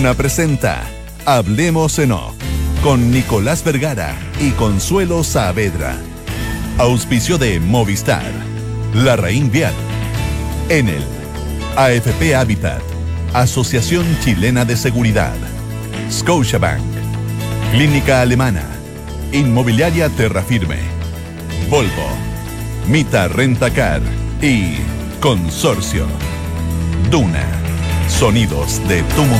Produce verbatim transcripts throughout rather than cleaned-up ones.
Duna presenta Hablemos en Off con Nicolás Vergara y Consuelo Saavedra. Auspicio de Movistar, Larraín Vial, Enel, A F P Habitat, Asociación Chilena de Seguridad, Scotiabank, Clínica Alemana, Inmobiliaria Terrafirme, Volvo, Mita Rentacar y Consorcio. Duna, sonidos de tu mundo.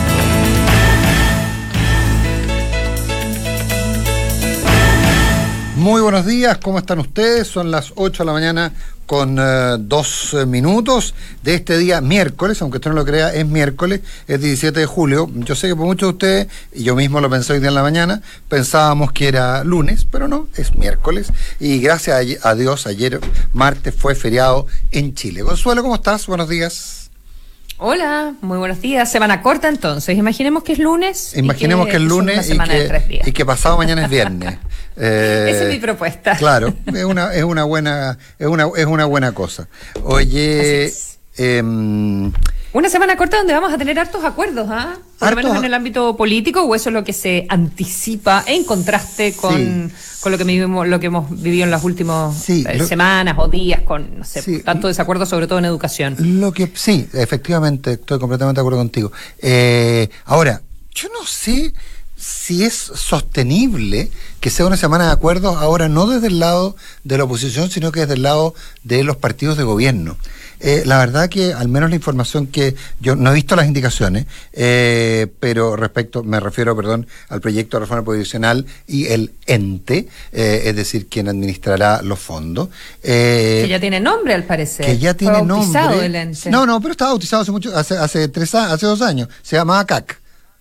Muy buenos días, ¿cómo están ustedes? Son las ocho de la mañana con uh, dos uh, minutos de este día miércoles, aunque usted no lo crea, es miércoles, es diecisiete de julio. Yo sé que por muchos de ustedes, y yo mismo lo pensé hoy día en la mañana, pensábamos que era lunes, pero no, es miércoles. Y gracias a, a Dios, ayer martes fue feriado en Chile. Consuelo, ¿cómo estás? Buenos días. Hola, muy buenos días. Semana corta entonces. Imaginemos que es lunes. Imaginemos que, que es lunes y que, y que pasado mañana es viernes. eh, Esa es mi propuesta. Claro, es una, es una buena, es una, es una buena cosa. Oye, eh, una semana corta donde vamos a tener hartos acuerdos, ¿ah? ¿eh? Por lo menos en el ámbito político, o eso es lo que se anticipa en contraste con, sí. con lo que vivimos, lo que hemos vivido en las últimas sí, eh, lo, semanas o días, con no sé, sí. tanto desacuerdo, sobre todo en educación. Lo que sí, efectivamente, estoy completamente de acuerdo contigo. Eh, ahora, yo no sé si es sostenible que sea una semana de acuerdos ahora, no desde el lado de la oposición, sino que desde el lado de los partidos de gobierno. Eh, la verdad que al menos la información que yo no he visto las indicaciones, eh, pero respecto, me refiero, perdón, al proyecto de reforma previsional y el ente, eh, es decir, quien administrará los fondos. Eh, que ya tiene nombre, al parecer. Que ya tiene Fue bautizado nombre. El ente. No, no, pero estaba bautizado hace mucho, hace, hace tres, hace dos años. Se llamaba C A C.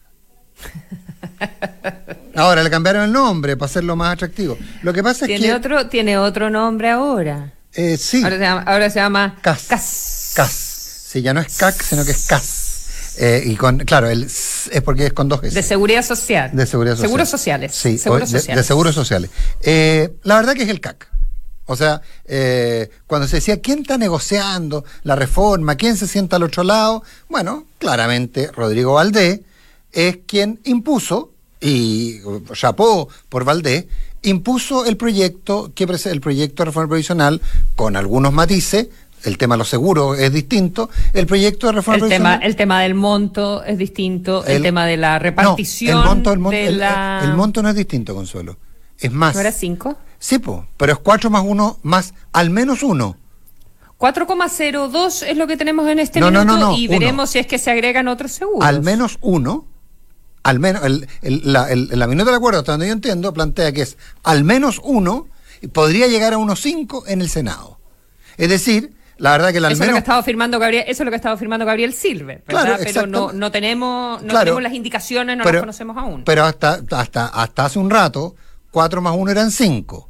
Ahora le cambiaron el nombre para hacerlo más atractivo. Lo que pasa es ¿Tiene que otro, tiene otro nombre ahora. Eh, sí. Ahora se llama, ahora se llama C A S. C A S. C A S. Sí, ya no es C A C, sino que es C A S. Eh, y con, claro, el S es porque es con dos S. De seguridad social. De seguridad social. Seguros sociales. Sí, seguros de, sociales. de seguros sociales. Eh, la verdad que es el C A C. O sea, eh, cuando se decía quién está negociando la reforma, quién se sienta al otro lado, bueno, claramente Rodrigo Valdés es quien impuso, y chapó por Valdés, impuso el proyecto, que el proyecto de reforma previsional, con algunos matices. El tema de los seguros es distinto. El proyecto de reforma el previsional... Tema, el tema del monto es distinto. El, el tema de la repartición... No, el monto, el, monto, de el, la... el, el monto no es distinto, Consuelo. Es más... ¿No era cinco? Sí, po, pero es cuatro más uno más al menos uno. cuatro coma cero dos es lo que tenemos en este no, minuto no, no, no, y uno. Veremos si es que se agregan otros seguros. Al menos uno... Al menos, el, el, la, el, la minuta del acuerdo, hasta donde yo entiendo, plantea que es al menos uno, y podría llegar a unos cinco en el Senado. Es decir, la verdad que el al eso menos... Es lo que estaba firmando Gabriel, eso es lo que estaba firmando Gabriel Silver, ¿verdad? Claro, pero no, no tenemos no claro, tenemos las indicaciones, no pero, las conocemos aún. Pero hasta, hasta, hasta hace un rato, cuatro más uno eran cinco.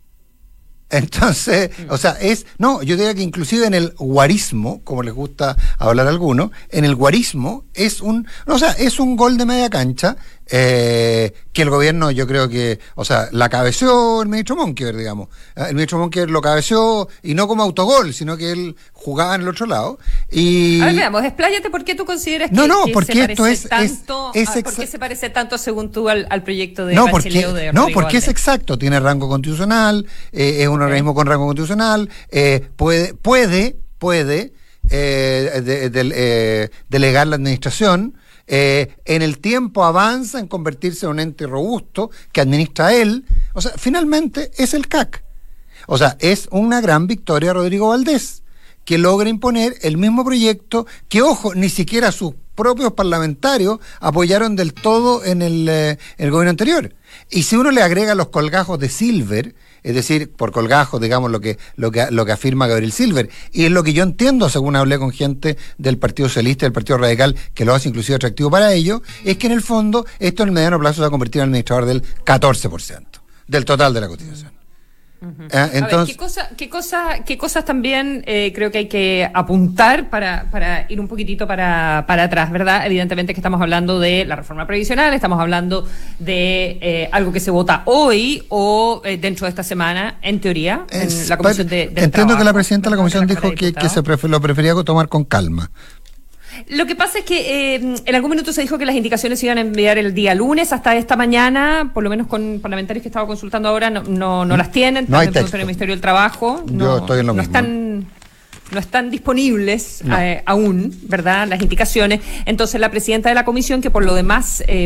Entonces, o sea, es... No, yo diría que inclusive en el guarismo, como les gusta hablar a algunos, en el guarismo es un... O sea, es un gol de media cancha eh, que el gobierno, yo creo que... O sea, la cabeció el ministro Monkever, digamos. El ministro Monkever lo cabeció, y no como autogol, sino que él jugaba en el otro lado. Y... A ver, veamos, expláyate por qué tú consideras que, no, no, que porque se esto parece es, tanto... Es, es a, ¿Por qué se parece tanto, según tú, al, al proyecto de no, Bachelet porque, o de No, Rodrigo porque Valdés? Es exacto, tiene rango constitucional, eh, es un okay. organismo con rango constitucional, eh, puede, puede, puede eh, de, de, eh, delegar la administración, eh, en el tiempo avanza en convertirse en un ente robusto que administra él. O sea, finalmente es el C A C. O sea, es una gran victoria de Rodrigo Valdés, que logra imponer el mismo proyecto que, ojo, ni siquiera sus propios parlamentarios apoyaron del todo en el, eh, el gobierno anterior. Y si uno le agrega los colgajos de Silver, es decir, por colgajos, digamos, lo que, lo que, lo que afirma Gabriel Silver, y es lo que yo entiendo, según hablé con gente del Partido Socialista y del Partido Radical, que lo hace inclusive atractivo para ellos, es que en el fondo esto en el mediano plazo se va a convertir en el administrador del catorce por ciento del total de la cotización. Uh-huh. ¿Eh? Entonces, a ver, ¿qué, cosa, qué, cosa, ¿qué cosas también eh, creo que hay que apuntar para, para ir un poquitito para, para atrás, ¿verdad? Evidentemente que estamos hablando de la reforma previsional, estamos hablando de eh, algo que se vota hoy o eh, dentro de esta semana, en teoría, es, en la Comisión de, del Entiendo Trabajo, que la presidenta de la Comisión de la dijo que, que se prefer, lo prefería tomar con calma. Lo que pasa es que eh, en algún minuto se dijo que las indicaciones se iban a enviar el día lunes. Hasta esta mañana, por lo menos con parlamentarios que estaba consultando ahora, no, no, no las tienen. No hay Están texto. en el Ministerio del Trabajo. Yo no, estoy en lo no mismo. están no están disponibles No. eh, aún, ¿verdad?, las indicaciones. Entonces la presidenta de la comisión, que por lo demás eh,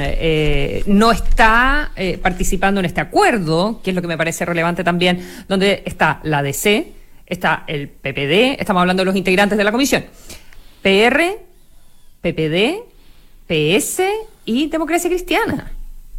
eh, no está eh, participando en este acuerdo, que es lo que me parece relevante también, donde está la D C, está el P P D, estamos hablando de los integrantes de la comisión, P R, P P D, P S y Democracia Cristiana.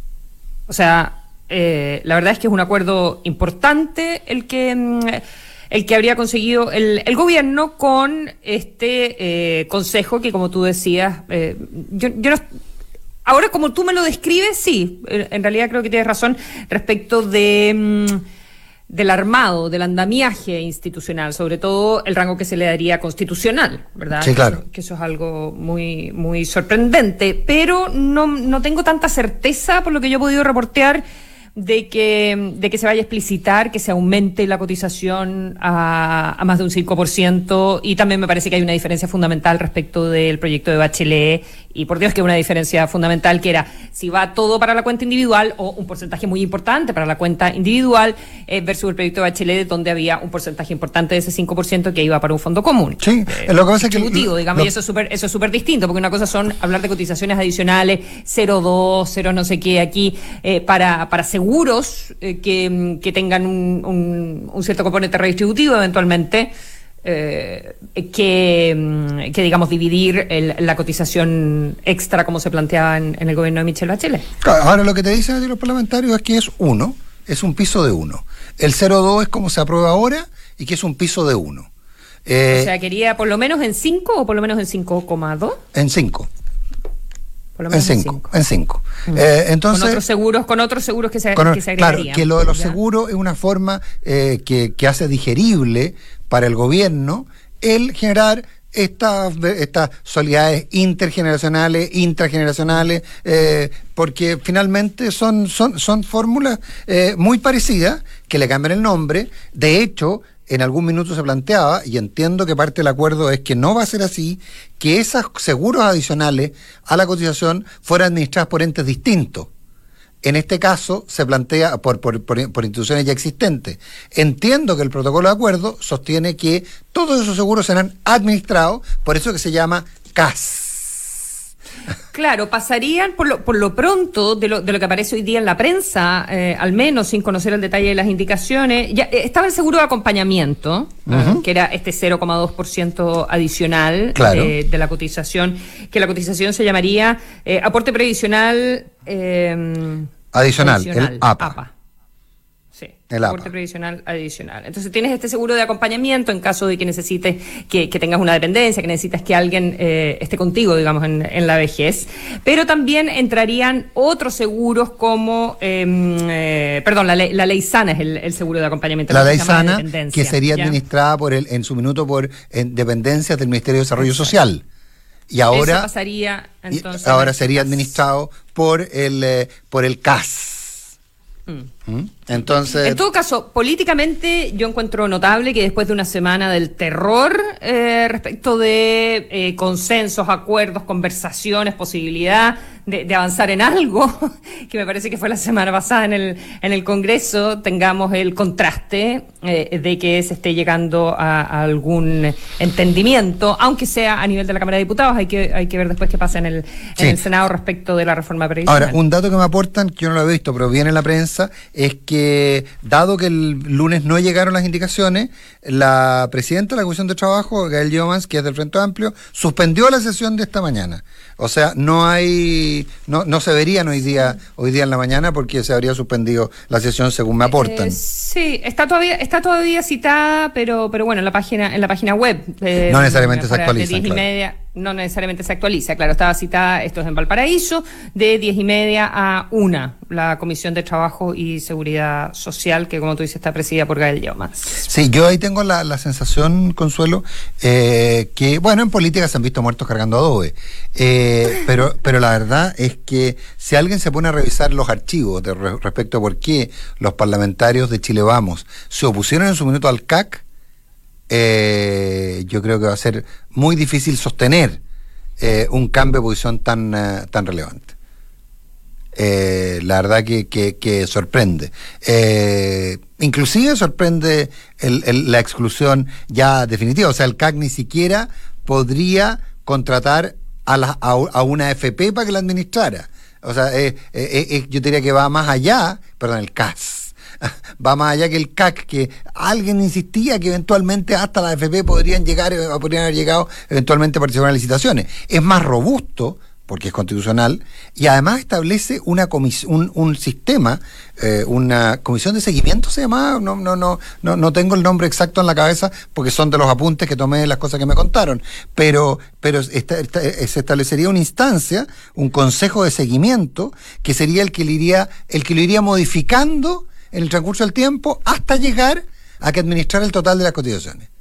O sea, eh, la verdad es que es un acuerdo importante el que... Mm, el que habría conseguido el, el gobierno con este eh, consejo que, como tú decías, eh, yo, yo no, ahora como tú me lo describes, sí, en realidad creo que tienes razón respecto de mm, del armado, del andamiaje institucional, sobre todo el rango que se le daría constitucional, ¿verdad? Sí, claro. Que eso, que eso es algo muy muy sorprendente, pero no, no tengo tanta certeza por lo que yo he podido reportear de que de que se vaya a explicitar que se aumente la cotización a, a más de un cinco por ciento, y también me parece que hay una diferencia fundamental respecto del proyecto de Bachelet, y por Dios que una diferencia fundamental, que era si va todo para la cuenta individual o un porcentaje muy importante para la cuenta individual eh, versus el proyecto de Bachelet, donde había un porcentaje importante de ese cinco por ciento que iba para un fondo común. Sí, eh, lo que pasa es que... distributivo, digamos, lo- y eso es súper eso es súper distinto, porque una cosa son hablar de cotizaciones adicionales, cero coma dos, cero no sé qué aquí, eh, para, para seguros eh, que, que tengan un, un, un cierto componente redistributivo eventualmente, eh, que, que digamos dividir el, la cotización extra como se planteaba en, en el gobierno de Michelle Bachelet. Claro, ahora lo que te dicen los parlamentarios es que es uno, es un piso de uno. El cero coma dos es como se aprueba ahora y que es un piso de uno. Eh, O sea, quería por lo menos en cinco o por lo menos en cinco coma dos. en cinco. Por lo En menos cinco, en cinco. Mm. Eh, entonces, con otros seguros, con otros seguros que se, con- que se claro, agregarían. que lo de los ¿ya? seguros es una forma eh, que, que hace digerible para el gobierno el generar estas estas solidaridades intergeneracionales, intrageneracionales, eh, porque finalmente son, son, son fórmulas eh, muy parecidas, que le cambian el nombre. De hecho, en algún minuto se planteaba, y entiendo que parte del acuerdo es que no va a ser así, que esos seguros adicionales a la cotización fueran administrados por entes distintos. En este caso se plantea por, por, por, por instituciones ya existentes. Entiendo que el protocolo de acuerdo sostiene que todos esos seguros serán administrados, por eso que se llama C A S. Claro, pasarían por lo, por lo pronto de lo, de lo que aparece hoy día en la prensa, eh, al menos sin conocer el detalle de las indicaciones. Ya eh, estaba el seguro de acompañamiento, uh-huh. eh, que era este cero coma dos por ciento adicional, claro. eh, de la cotización, que la cotización se llamaría eh, aporte previsional eh, adicional, adicional, el A P A. A P A. Sí, el aporte A P A. previsional adicional. Entonces tienes este seguro de acompañamiento en caso de que necesites que, que tengas una dependencia, que necesitas que alguien eh, esté contigo, digamos, en, en la vejez. Pero también entrarían otros seguros como, eh, eh, perdón, la ley, la ley sana es el, el seguro de acompañamiento. La que ley se llama sana, dependencia, que sería ¿ya? administrada por el, en su minuto por en dependencias del Ministerio de Desarrollo Social. Y ahora, Eso pasaría, entonces, y ahora en sería este administrado por el, eh, por el C A S. Mm. ¿Mm? Entonces, En todo caso, políticamente yo encuentro notable que después de una semana del terror eh, respecto de eh, consensos, acuerdos, conversaciones, posibilidad de, de avanzar en algo, que me parece que fue la semana pasada en el, en el Congreso, tengamos el contraste eh, de que se esté llegando a, a algún entendimiento, aunque sea a nivel de la Cámara de Diputados. Hay que, hay que ver después qué pasa en el, en Sí. el Senado respecto de la reforma previsional. ahora, un dato que me aportan, que yo no lo he visto, pero viene en la prensa, es que dado que el lunes no llegaron las indicaciones, la presidenta de la Comisión de Trabajo, Gael Jomans, que es del Frente Amplio, suspendió la sesión de esta mañana. O sea, no hay, no, no se verían hoy día, hoy día en la mañana, porque se habría suspendido la sesión, según me aportan. Eh, sí, está todavía, está todavía citada, pero, pero bueno, en la página, en la página web. eh, No necesariamente se para- de actualiza, diez y claro. media, no necesariamente se actualiza, claro, estaba citada, esto es en Valparaíso, de diez y media a una, la Comisión de Trabajo y Seguridad Social, que como tú dices está presidida por Gael Jomans. Sí, yo ahí tengo la, la sensación, Consuelo, eh, que, bueno, en política se han visto muertos cargando adobe, eh, pero, pero la verdad es que si alguien se pone a revisar los archivos de, re- respecto a por qué los parlamentarios de Chile Vamos se opusieron en su minuto al C A C, eh, yo creo que va a ser muy difícil sostener eh, un cambio de posición tan, uh, tan relevante. Eh, la verdad que, que, que sorprende. Eh, inclusive sorprende el, el, la exclusión ya definitiva. O sea, el C A C ni siquiera podría contratar a, la, a, a una F P para que la administrara. O sea, eh, eh, eh, yo diría que va más allá, perdón, el C A S. Va más allá que el C A C, que alguien insistía que eventualmente hasta la F P podrían llegar, podrían haber llegado eventualmente a participar en licitaciones. Es más robusto, porque es constitucional, y además establece una comis un, un sistema, eh, una comisión de seguimiento se llamaba, no, no, no, no, no tengo el nombre exacto en la cabeza, porque son de los apuntes que tomé de las cosas que me contaron, pero, pero esta, esta, se establecería una instancia, un consejo de seguimiento, que sería el que le iría, el que lo iría modificando en el transcurso del tiempo hasta llegar a que administrar el total de las cotizaciones.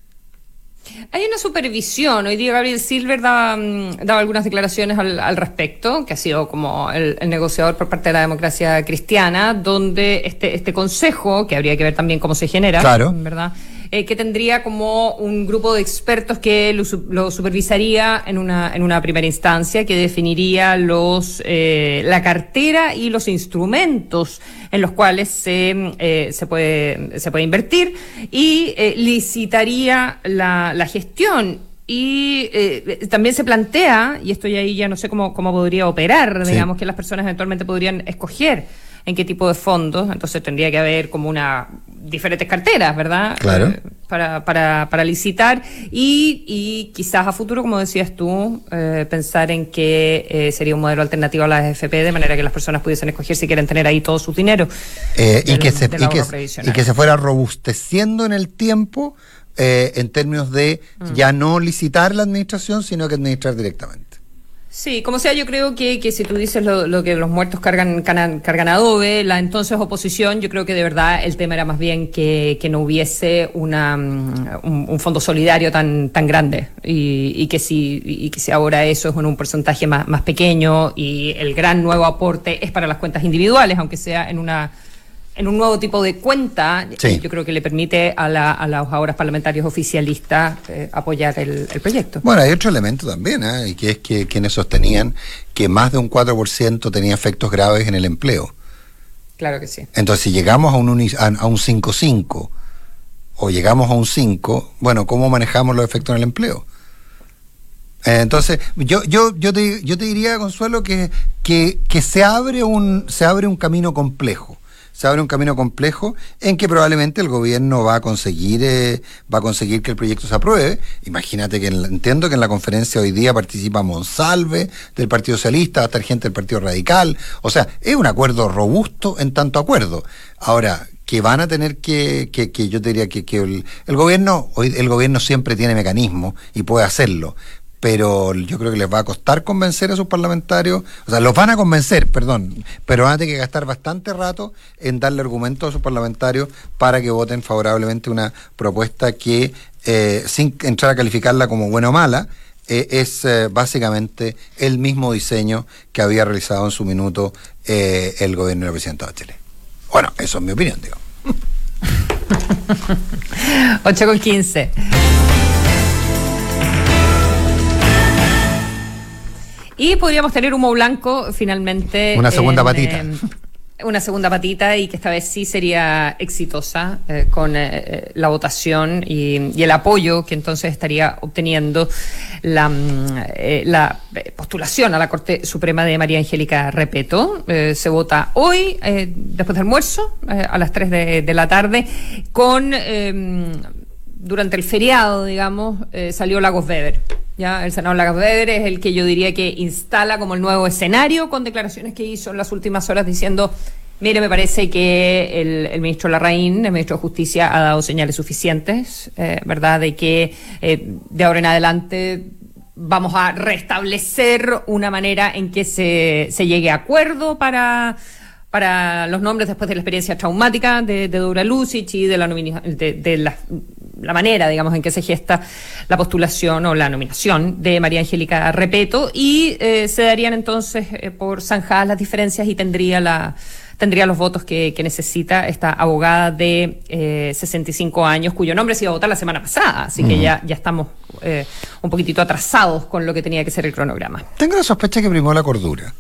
Hay una supervisión. Hoy día Gabriel Silver daba, daba algunas declaraciones al, al respecto, que ha sido como el, el negociador por parte de la democracia cristiana, donde este, este consejo, que habría que ver también cómo se genera, claro, ¿verdad? Eh, que tendría como un grupo de expertos que lo, lo supervisaría en una en una primera instancia, que definiría los eh, la cartera y los instrumentos en los cuales se eh, se puede se puede invertir y eh, licitaría la, la gestión. Y eh, también se plantea, y esto ya ahí ya no sé cómo cómo podría operar, sí, digamos que las personas eventualmente podrían escoger en qué tipo de fondos, entonces tendría que haber como una diferentes carteras, ¿verdad? Claro. Eh, para, para, para licitar y, y quizás a futuro, como decías tú, eh, pensar en que eh, sería un modelo alternativo a las A F P, de manera que las personas pudiesen escoger si quieren tener ahí todo su dinero. Eh, del, y, que se, y, que, y que se fuera robusteciendo en el tiempo eh, en términos de mm. ya no licitar la administración, sino que administrar directamente. Sí, como sea, yo creo que, que si tú dices lo, lo que los muertos cargan, cargan cargan adobe, la entonces oposición, yo creo que de verdad el tema era más bien que, que no hubiese una un, un fondo solidario tan tan grande y, y que si y que si ahora eso es en un porcentaje más, más pequeño y el gran nuevo aporte es para las cuentas individuales, aunque sea en una en un nuevo tipo de cuenta, sí, yo creo que le permite a, la, a los ahora parlamentarios oficialistas eh, apoyar el, el proyecto. Bueno, hay otro elemento también, ¿eh? Y que es que quienes sostenían que más de un cuatro por ciento tenía efectos graves en el empleo. Claro que sí. Entonces, si llegamos a un, uni, a, a un cinco coma cinco o llegamos a un cinco, bueno, ¿cómo manejamos los efectos en el empleo? Eh, entonces, yo yo yo te, yo te diría, Consuelo, que, que, que se abre un se abre un camino complejo. Se abre un camino complejo en que probablemente el gobierno va a conseguir eh, va a conseguir que el proyecto se apruebe. Imagínate que en la, entiendo que en la conferencia hoy día participa Monsalve del Partido Socialista, va a estar gente del Partido Radical. O sea, es un acuerdo robusto en tanto acuerdo. Ahora, que van a tener que, que, que yo te diría que, que el, el gobierno, hoy el gobierno siempre tiene mecanismos y puede hacerlo, pero yo creo que les va a costar convencer a sus parlamentarios, o sea, los van a convencer, perdón, pero van a tener que gastar bastante rato en darle argumentos a sus parlamentarios para que voten favorablemente una propuesta que, eh, sin entrar a calificarla como buena o mala, eh, es eh, básicamente el mismo diseño que había realizado en su minuto eh, el gobierno del presidente Bachelet. Bueno, eso es mi opinión, digo. ocho con quince. Y podríamos tener humo blanco finalmente. Una segunda en, patita. Eh, una segunda patita y que esta vez sí sería exitosa eh, con eh, la votación y, y el apoyo que entonces estaría obteniendo la, eh, la postulación a la Corte Suprema de María Angélica Repeto. Eh, se vota hoy, eh, después del almuerzo, eh, a las tres de, de la tarde, con... Eh, durante el feriado, digamos, eh, salió Lagos Weber. Ya, el senador Lagos Weber es el que yo diría que instala como el nuevo escenario, con declaraciones que hizo en las últimas horas diciendo, mire, me parece que el, el ministro Larraín, el ministro de Justicia, ha dado señales suficientes, eh, ¿verdad?, de que eh, de ahora en adelante vamos a restablecer una manera en que se, se llegue a acuerdo para... para los nombres después de la experiencia traumática de, de Dora Lucic y de la nomina, de, de la, la manera, digamos, en que se gesta la postulación o la nominación de María Angélica Repeto, y eh, se darían entonces eh, por zanjadas las diferencias y tendría la tendría los votos que, que necesita esta abogada de eh, sesenta y cinco años, cuyo nombre se iba a votar la semana pasada, así uh-huh. que ya, ya estamos eh, un poquitito atrasados con lo que tenía que ser el cronograma. Tengo la sospecha que primó la cordura.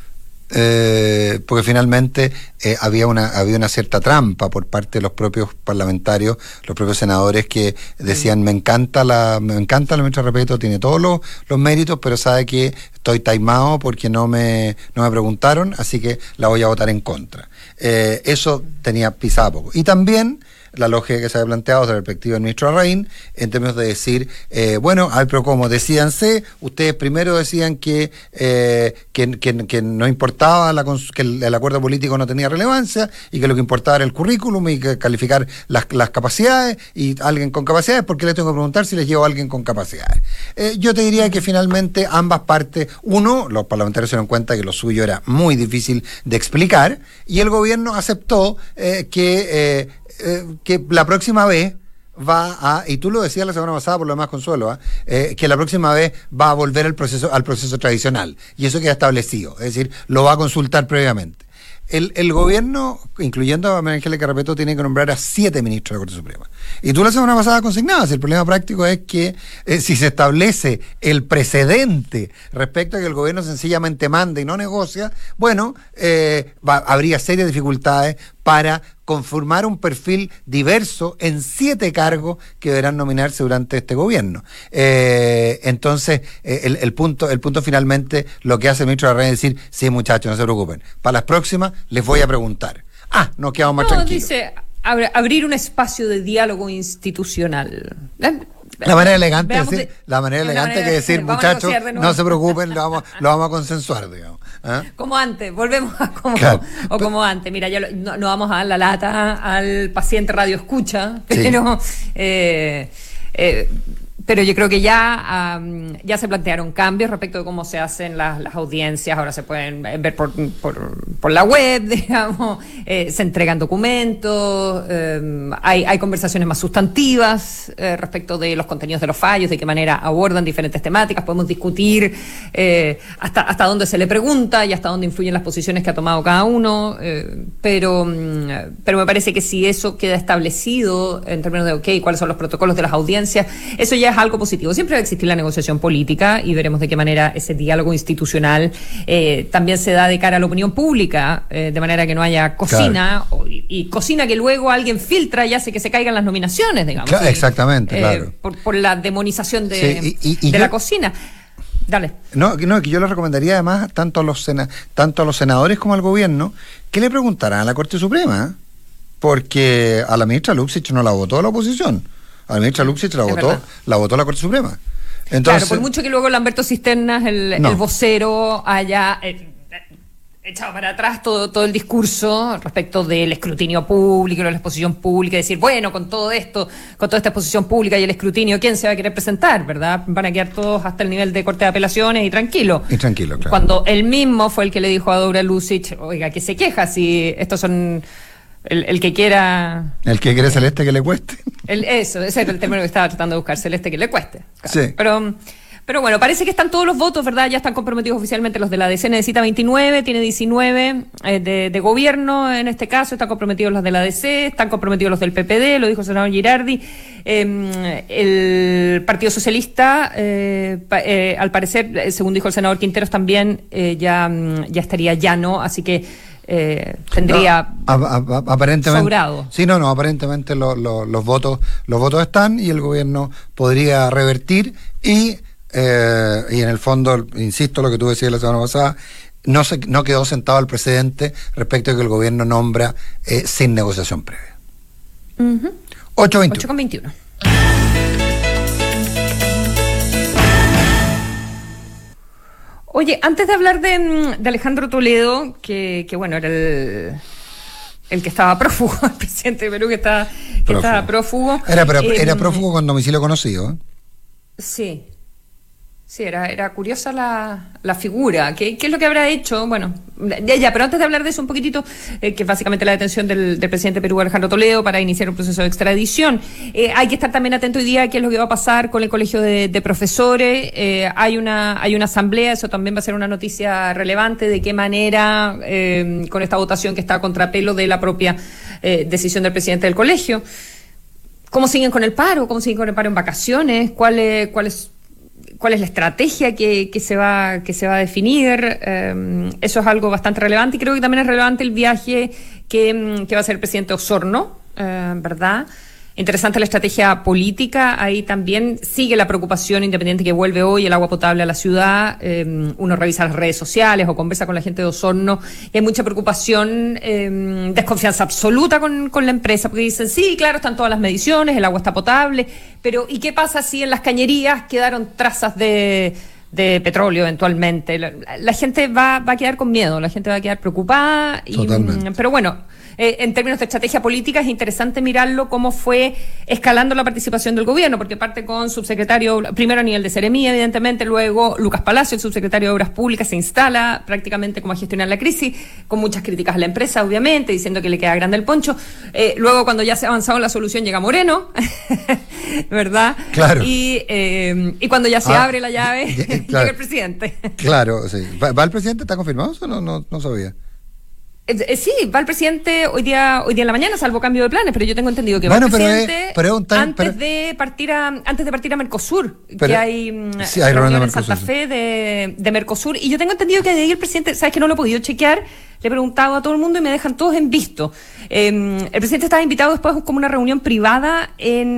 Eh, porque finalmente eh, había una había una cierta trampa por parte de los propios parlamentarios, los propios senadores que decían, me encanta la me encanta la ministra Repeto, tiene todos los, los méritos, pero sabe que estoy taimado porque no me no me preguntaron, así que la voy a votar en contra. Eh, eso tenía pisada poco. Y también la lógica que se había planteado desde la perspectiva del ministro Larraín, en términos de decir, eh, bueno, a ver, pero como decíanse, ustedes primero decían que, eh, que, que, que no importaba, la, que el, el acuerdo político no tenía relevancia, y que lo que importaba era el currículum y que calificar las, las capacidades, y alguien con capacidades, ¿por qué les tengo que preguntar si les llevo a alguien con capacidades? Eh, yo te diría que finalmente ambas partes, uno, los parlamentarios se dieron cuenta que lo suyo era muy difícil de explicar, y el gobierno aceptó eh, que... Eh, Eh, que la próxima vez va a, y tú lo decías la semana pasada por lo demás, Consuelo, ¿eh? Eh, que la próxima vez va a volver al proceso, al proceso tradicional, y eso queda establecido, es decir, lo va a consultar previamente. El, el gobierno, incluyendo a María Angélica Repeto, tiene que nombrar a siete ministros de la Corte Suprema. Y tú la semana pasada consignabas, el problema práctico es que eh, si se establece el precedente respecto a que el gobierno sencillamente manda y no negocia, bueno, eh, va, habría serias dificultades para conformar un perfil diverso en siete cargos que deberán nominarse durante este gobierno. Eh, entonces, eh, el, el punto el punto finalmente, lo que hace el ministro de la Reina es decir, sí, muchachos, no se preocupen, para las próximas les voy a preguntar. Ah, nos quedamos más no, tranquilos. Dice, ab- abrir un espacio de diálogo institucional. La manera elegante de decir, de, la manera elegante manera que decir, muchachos, no se preocupen, lo vamos, lo vamos a consensuar, digamos. ¿Eh? Como antes, volvemos a como, claro. o como antes. Mira, ya lo, no, no vamos a dar la lata al paciente radio escucha, pero sí. eh, eh, pero yo creo que ya um, ya se plantearon cambios respecto de cómo se hacen las, las audiencias. Ahora se pueden ver por, por, por la web, digamos, eh, se entregan documentos, eh, hay, hay conversaciones más sustantivas eh, respecto de los contenidos de los fallos, de qué manera abordan diferentes temáticas. Podemos discutir eh, hasta, hasta dónde se le pregunta y hasta dónde influyen las posiciones que ha tomado cada uno, eh, pero, pero me parece que si eso queda establecido en términos de, ok, cuáles son los protocolos de las audiencias, eso ya es algo positivo. Siempre va a existir la negociación política y veremos de qué manera ese diálogo institucional eh, también se da de cara a la opinión pública, eh, de manera que no haya cocina, claro. o, y, y cocina que luego alguien filtra y hace que se caigan las nominaciones, digamos. Claro, y, exactamente, eh, claro. Por, por la demonización de, sí, y, y, y de yo, la cocina. Dale. No, no, que yo le recomendaría además tanto a los sena, tanto a los senadores como al gobierno que le preguntaran a la Corte Suprema, porque a la ministra Luxich no la votó la oposición. A la ministra Luxich la votó, la votó la Corte Suprema. Entonces, claro, por mucho que luego Lamberto Cisternas, el, no. el vocero, haya eh, echado para atrás todo, todo el discurso respecto del escrutinio público, de la exposición pública, decir, bueno, con todo esto, con toda esta exposición pública y el escrutinio, ¿quién se va a querer presentar? ¿Verdad? Van a quedar todos hasta el nivel de Corte de Apelaciones y tranquilo. Y tranquilo, claro. Cuando él mismo fue el que le dijo a Dora Lucic, oiga, que se queja si estos son... El, el que quiera... El que quiere celeste que le cueste. El, eso, ese era el término que estaba tratando de buscar, celeste que le cueste. Claro. Sí. Pero, pero bueno, parece que están todos los votos, ¿verdad? Ya están comprometidos oficialmente los de la A D C. Necesita veintinueve, tiene diecinueve eh, de, de gobierno en este caso. Están comprometidos los de la A D C, están comprometidos los del P P D, lo dijo el senador Girardi. Eh, el Partido Socialista, eh, pa, eh, al parecer, según dijo el senador Quinteros, también eh, ya, ya estaría llano, así que Eh, tendría no, a, a, aparentemente sobrado. Sí, no, no, aparentemente lo, lo, los votos los votos están y el gobierno podría revertir y eh, y en el fondo, insisto, lo que tú decías la semana pasada, no se no quedó sentado el precedente respecto a que el gobierno nombra eh, sin negociación previa. Uh-huh. ocho veintiuno. ocho con veintiuno. Oye, antes de hablar de, de Alejandro Toledo, que, que bueno, era el, el que estaba prófugo, el presidente de Perú que estaba, que prófugo. estaba prófugo. Era, pero, eh, era prófugo con domicilio conocido, ¿eh? Sí. Sí, era, era curiosa la, la figura. ¿Qué, ¿Qué es lo que habrá hecho? Bueno, ya, ya, pero antes de hablar de eso un poquitito, eh, que es básicamente la detención del, del presidente de Perú, Alejandro Toledo, para iniciar un proceso de extradición. Eh, hay que estar también atento hoy día a qué es lo que va a pasar con el colegio de, de profesores. Eh, hay una hay una asamblea, eso también va a ser una noticia relevante, de qué manera, eh, con esta votación que está a contrapelo de la propia eh, decisión del presidente del colegio. ¿Cómo siguen con el paro? ¿Cómo siguen con el paro en vacaciones? ¿Cuál es, cuál es cuál es la estrategia que, que se va que se va a definir? Eh, eso es algo bastante relevante, y creo que también es relevante el viaje que, que va a hacer el presidente Osorno, eh, ¿verdad? Interesante la estrategia política. Ahí también sigue la preocupación, independiente que vuelve hoy el agua potable a la ciudad. Eh, uno revisa las redes sociales o conversa con la gente de Osorno y hay mucha preocupación, eh, desconfianza absoluta con, con la empresa, porque dicen, sí, claro, están todas las mediciones, el agua está potable, pero ¿y qué pasa si en las cañerías quedaron trazas de... de petróleo eventualmente? La, la gente va, va a quedar con miedo, la gente va a quedar preocupada. Y, pero bueno, eh, en términos de estrategia política es interesante mirarlo cómo fue escalando la participación del gobierno, porque parte con subsecretario, primero a nivel de Seremía, evidentemente, luego Lucas Palacio, el subsecretario de Obras Públicas, se instala prácticamente como a gestionar la crisis, con muchas críticas a la empresa, obviamente, diciendo que le queda grande el poncho. Eh, luego, cuando ya se ha avanzado en la solución, llega Moreno, ¿verdad? Claro. Y, eh, y cuando ya se ah, abre la llave, y, y, claro, llega el presidente. Claro, sí. ¿Va, ¿Va el presidente? ¿Está confirmado eso? No, no, no sabía. Eh, eh, sí, va el presidente hoy día hoy día en la mañana, salvo cambio de planes, pero yo tengo entendido que bueno, va el presidente pero es, pero un time, antes pero, de partir a antes de partir a Mercosur, pero, que hay, sí, hay reunión en Santa Fe de, de Mercosur, y yo tengo entendido que de ahí el presidente, sabes que no lo he podido chequear, le he preguntado a todo el mundo y me dejan todos en visto. Eh, el presidente estaba invitado después como una reunión privada,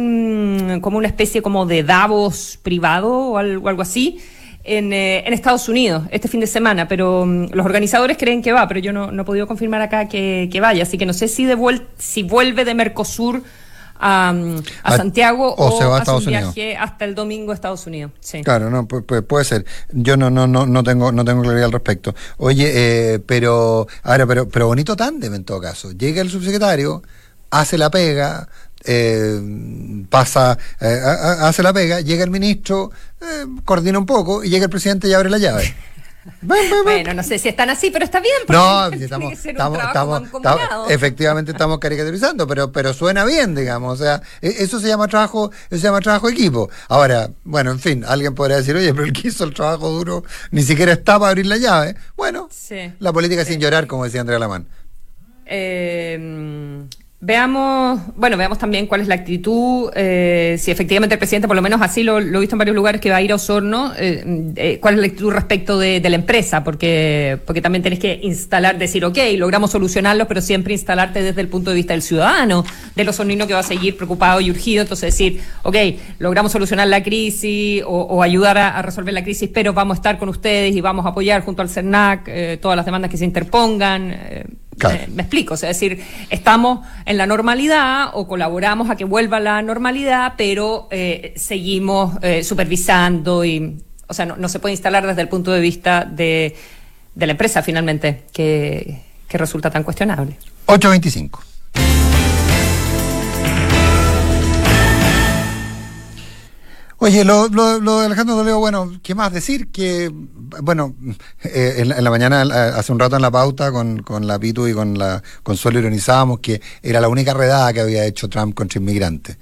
en como una especie como de Davos privado o algo, algo así, En, eh, en Estados Unidos este fin de semana, pero um, los organizadores creen que va, pero yo no, no he podido confirmar acá que, que vaya, así que no sé si de vuel- si vuelve de Mercosur a, a, a Santiago o, o se va a hace Estados un Unidos. viaje hasta el domingo a Estados Unidos. Sí. Claro, no, puede, puede ser. Yo no, no, no, no tengo, no tengo claridad al respecto. Oye, eh, pero, ahora, pero, pero bonito tándem en todo caso. Llega el subsecretario, hace la pega. Eh, pasa, eh, hace la pega, llega el ministro, eh, coordina un poco y llega el presidente y abre la llave. Bueno, no sé si están así, pero está bien. No, estamos, estamos, estamos, estamos, efectivamente estamos caricaturizando, pero, pero suena bien, digamos. O sea, eso se llama trabajo, eso se llama trabajo equipo. Ahora, bueno, en fin, alguien podría decir, oye, pero el que hizo el trabajo duro ni siquiera está para abrir la llave. Bueno, sí, la política sí, sin llorar, como decía Andrea Lamán. Eh. Veamos, bueno, veamos también cuál es la actitud, eh, si efectivamente el presidente, por lo menos así lo, lo he visto en varios lugares, que va a ir a Osorno, eh, eh, cuál es la actitud respecto de, de la empresa, porque porque también tenés que instalar, decir, ok, logramos solucionarlo, pero siempre instalarte desde el punto de vista del ciudadano, del osornino que va a seguir preocupado y urgido, entonces decir, ok, logramos solucionar la crisis o, o ayudar a, a resolver la crisis, pero vamos a estar con ustedes y vamos a apoyar junto al CERNAC eh, todas las demandas que se interpongan. Eh, Claro. Me, me explico, o sea, es decir, estamos en la normalidad o colaboramos a que vuelva la normalidad, pero eh, seguimos eh, supervisando y, o sea, no, no se puede instalar desde el punto de vista de, de la empresa finalmente, que, que resulta tan cuestionable. ocho veinticinco. Oye, lo, lo, lo de Alejandro Toledo, bueno, ¿qué más decir? Que, bueno, eh, en, la, en la mañana, hace un rato en la pauta, con, con la Pitu y con la Consuelo ironizábamos que era la única redada que había hecho Trump contra inmigrantes.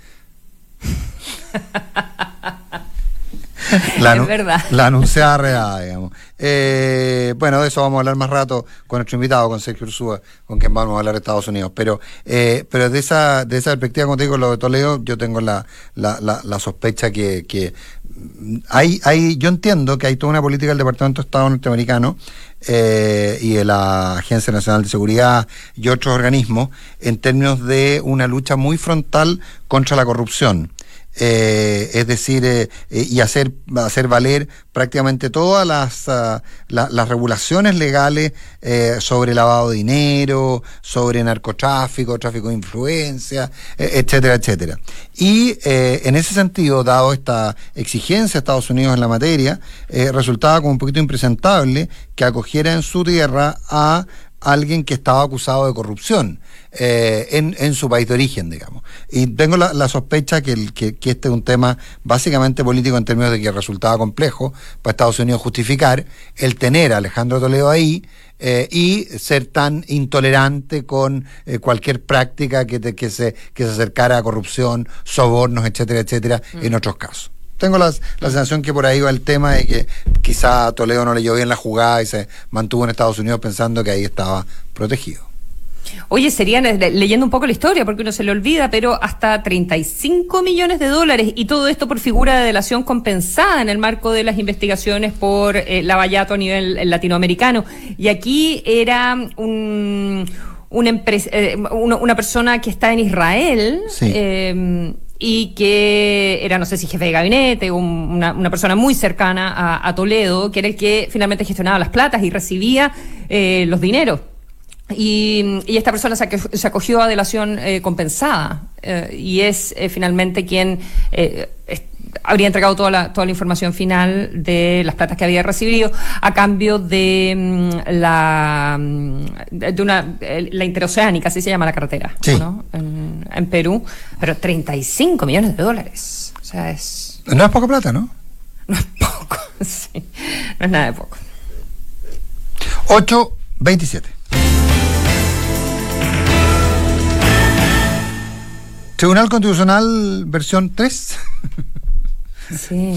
La, es verdad. La anunciada redada, digamos. Eh, bueno, de eso vamos a hablar más rato con nuestro invitado, con Sergio Ursúa, con quien vamos a hablar de Estados Unidos. Pero eh, pero de esa de esa perspectiva, como te digo, lo de Toledo, yo tengo la la, la, la sospecha que, que hay, hay, yo entiendo que hay toda una política del Departamento de Estado norteamericano eh, y de la Agencia Nacional de Seguridad y otros organismos en términos de una lucha muy frontal contra la corrupción. Eh, es decir, eh, eh, y hacer hacer valer prácticamente todas las uh, la, las regulaciones legales eh, sobre lavado de dinero, sobre narcotráfico, tráfico de influencia, eh, etcétera, etcétera. Y eh, en ese sentido, dado esta exigencia de Estados Unidos en la materia, eh, resultaba como un poquito impresentable que acogiera en su tierra a alguien que estaba acusado de corrupción eh, en, en su país de origen, digamos. Y tengo la, la sospecha que, el, que, que este es un tema básicamente político en términos de que resultaba complejo para Estados Unidos justificar el tener a Alejandro Toledo ahí eh, y ser tan intolerante con eh, cualquier práctica que, te, que, se, que se acercara a corrupción, sobornos, etcétera, etcétera, mm. en otros casos. Tengo la, la sensación que por ahí va el tema de que quizá Toledo no leyó bien la jugada y se mantuvo en Estados Unidos pensando que ahí estaba protegido. Oye, serían, leyendo un poco la historia, porque uno se le olvida, pero hasta treinta y cinco millones de dólares, y todo esto por figura de delación compensada en el marco de las investigaciones por eh, lavallato a nivel eh, latinoamericano. Y aquí era un, un empres, eh, una, una persona que está en Israel, sí. eh, y que era, no sé si jefe de gabinete, un, una, una persona muy cercana a, a Toledo, que era el que finalmente gestionaba las platas y recibía eh, los dineros. Y, y esta persona se, se acogió a delación eh, compensada eh, y es eh, finalmente quien eh, es, habría entregado toda la, toda la información final de las platas que había recibido a cambio de mm, la de una la interoceánica, así se llama la carretera, sí. ¿no? en, en Perú, pero treinta y cinco millones de dólares, o sea, es no es poca plata, ¿no? No es poco, sí, no es nada de poco. ocho veintisiete. Tribunal Constitucional versión tres. Sí.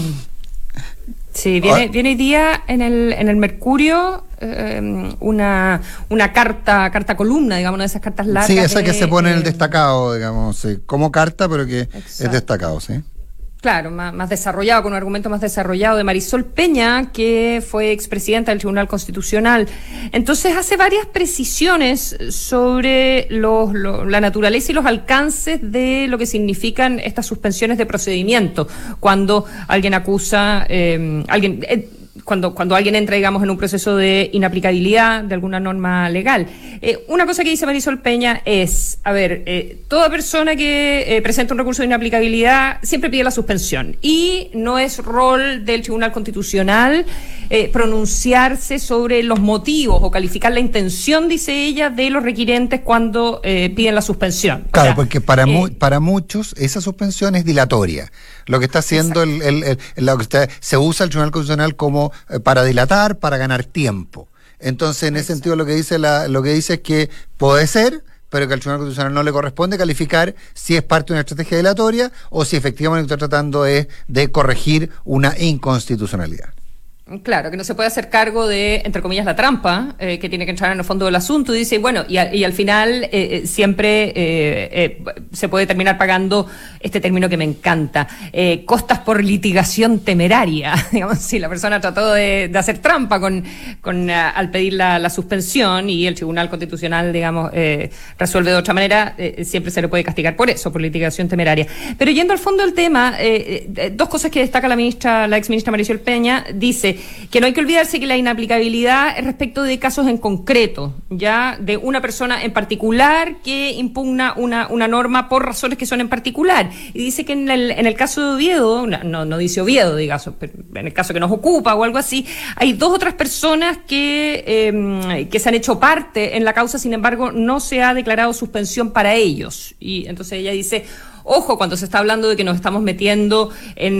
Sí, viene, viene hoy día en el, en el Mercurio eh, una, una carta, carta columna, digamos, una de esas cartas largas. Sí, esa que, que se pone eh, en el destacado, digamos, sí, como carta, pero que exacto. Es destacado, sí. Claro, más, más desarrollado, con un argumento más desarrollado de Marisol Peña, que fue expresidenta del Tribunal Constitucional. Entonces hace varias precisiones sobre los, lo, la naturaleza y los alcances de lo que significan estas suspensiones de procedimiento cuando alguien acusa, eh, alguien... Eh, Cuando, cuando alguien entra, digamos, en un proceso de inaplicabilidad de alguna norma legal. Eh, una cosa que dice Marisol Peña es, a ver, eh, toda persona que eh, presenta un recurso de inaplicabilidad siempre pide la suspensión. Y no es rol del Tribunal Constitucional eh, pronunciarse sobre los motivos o calificar la intención, dice ella, de los requirentes cuando eh, piden la suspensión. Claro, o sea, porque para, eh, mu para muchos esa suspensión es dilatoria. Lo que está haciendo, el, el, el, el, lo que está, se usa el Tribunal Constitucional como eh, para dilatar, para ganar tiempo. Entonces, en ese sentido, lo que dice la, lo que dice es que puede ser, pero que al Tribunal Constitucional no le corresponde calificar si es parte de una estrategia dilatoria o si efectivamente lo que está tratando es de corregir una inconstitucionalidad. Claro, que no se puede hacer cargo de, entre comillas, la trampa, eh, que tiene que entrar en el fondo del asunto. Y dice, bueno, y, a, y al final eh, siempre eh, eh, se puede terminar pagando este término que me encanta, eh, costas por litigación temeraria. Digamos, si la persona trató de, de hacer trampa con, con uh, al pedir la, la suspensión y el Tribunal Constitucional, digamos, eh, resuelve de otra manera, eh, siempre se le puede castigar por eso, por litigación temeraria. Pero yendo al fondo del tema, eh, eh, dos cosas que destaca la ministra, la ex ministra Marisol Peña, dice que no hay que olvidarse que la inaplicabilidad es respecto de casos en concreto, ya de una persona en particular que impugna una, una norma por razones que son en particular. Y dice que en el, en el caso de Oviedo, no, no dice Oviedo, digamos, pero en el caso que nos ocupa o algo así, hay dos otras personas que, eh, que se han hecho parte en la causa, sin embargo, no se ha declarado suspensión para ellos. Y entonces ella dice, ojo, cuando se está hablando de que nos estamos metiendo en,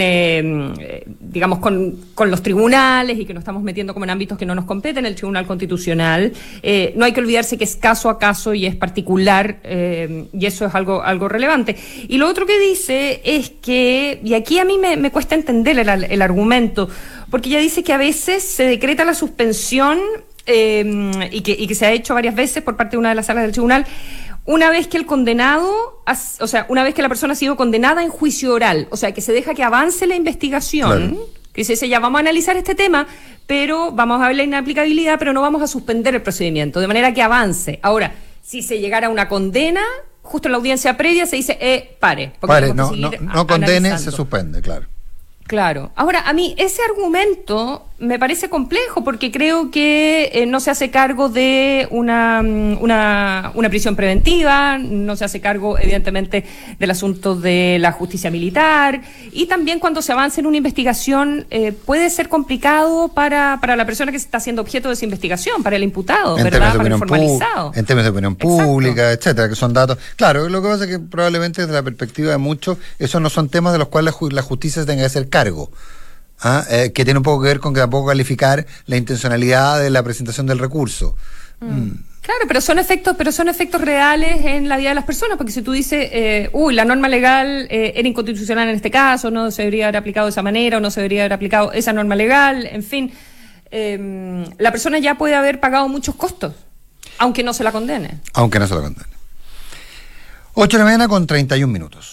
eh, digamos, con, con los tribunales y que nos estamos metiendo como en ámbitos que no nos competen, el Tribunal Constitucional, eh, no hay que olvidarse que es caso a caso y es particular, eh, y eso es algo, algo relevante. Y lo otro que dice es que, y aquí a mí me, me cuesta entender el, el argumento, porque ella dice que a veces se decreta la suspensión, eh, y, que, y que se ha hecho varias veces por parte de una de las salas del tribunal, una vez que el condenado, o sea, una vez que la persona ha sido condenada en juicio oral, o sea, que se deja que avance la investigación, claro. Que dice, ya vamos a analizar este tema, pero vamos a ver la inaplicabilidad, pero no vamos a suspender el procedimiento, de manera que avance. Ahora, si se llegara a una condena, justo en la audiencia previa se dice, eh, pare. Pare, no, no, no condene, se suspende, claro. Claro. Ahora, a mí ese argumento me parece complejo porque creo que eh, no se hace cargo de una, una, una prisión preventiva, no se hace cargo evidentemente del asunto de la justicia militar, y también cuando se avanza en una investigación eh, puede ser complicado para, para la persona que está siendo objeto de esa investigación, para el imputado, en ¿verdad? Para el pu- formalizado. En términos de opinión pública, Exacto. etcétera, que son datos. Claro, lo que pasa es que probablemente desde la perspectiva de muchos, esos no son temas de los cuales la justicia tenga que hacer cargo. ¿Ah? Eh, que tiene un poco que ver con que tampoco calificar la intencionalidad de la presentación del recurso. Mm. Mm. Claro, pero son efectos, pero son efectos reales en la vida de las personas, porque si tú dices, eh, uy, la norma legal eh, era inconstitucional en este caso, no se debería haber aplicado de esa manera, o no se debería haber aplicado esa norma legal, en fin, eh, la persona ya puede haber pagado muchos costos, aunque no se la condene. Aunque no se la condene. ocho de la mañana con treinta y un minutos.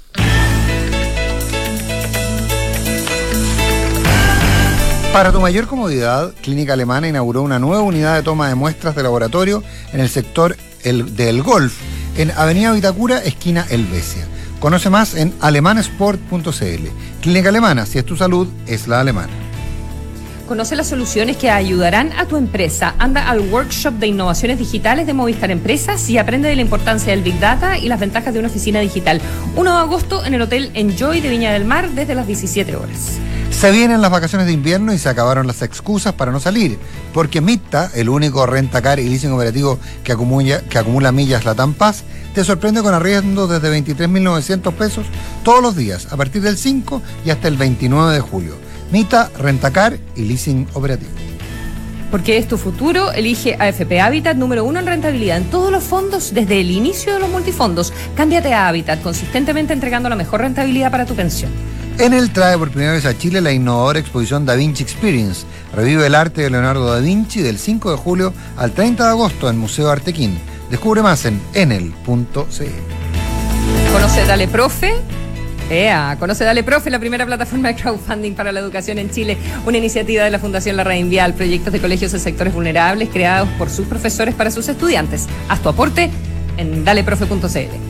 Para tu mayor comodidad, Clínica Alemana inauguró una nueva unidad de toma de muestras de laboratorio en el sector el, del Golf, en Avenida Vitacura, esquina Helvecia. Conoce más en alemannsport punto c l. Clínica Alemana, si es tu salud, es la alemana. Conoce las soluciones que ayudarán a tu empresa. Anda al workshop de innovaciones digitales de Movistar Empresas y aprende de la importancia del Big Data y las ventajas de una oficina digital. primero de agosto en el Hotel Enjoy de Viña del Mar desde las diecisiete horas. Se vienen las vacaciones de invierno y se acabaron las excusas para no salir, porque Mitta, el único rentacar y leasing operativo que acumula, que acumula millas Latam Paz, te sorprende con arriendo desde veintitrés mil novecientos pesos todos los días, a partir del cinco y hasta el veintinueve de julio. Mitta, rentacar y leasing operativo. Porque es tu futuro, elige A F P Habitat número uno en rentabilidad en todos los fondos desde el inicio de los multifondos. Cámbiate a Habitat, consistentemente entregando la mejor rentabilidad para tu pensión. Enel trae por primera vez a Chile la innovadora exposición Da Vinci Experience. Revive el arte de Leonardo da Vinci del cinco de julio al treinta de agosto en Museo Artequín. Descubre más en enel punto c l. Conoce Dale Profe. Ea, conoce Dale Profe, la primera plataforma de crowdfunding para la educación en Chile, una iniciativa de la Fundación La Reinvial, proyectos de colegios en sectores vulnerables creados por sus profesores para sus estudiantes. Haz tu aporte en dale profe punto c l.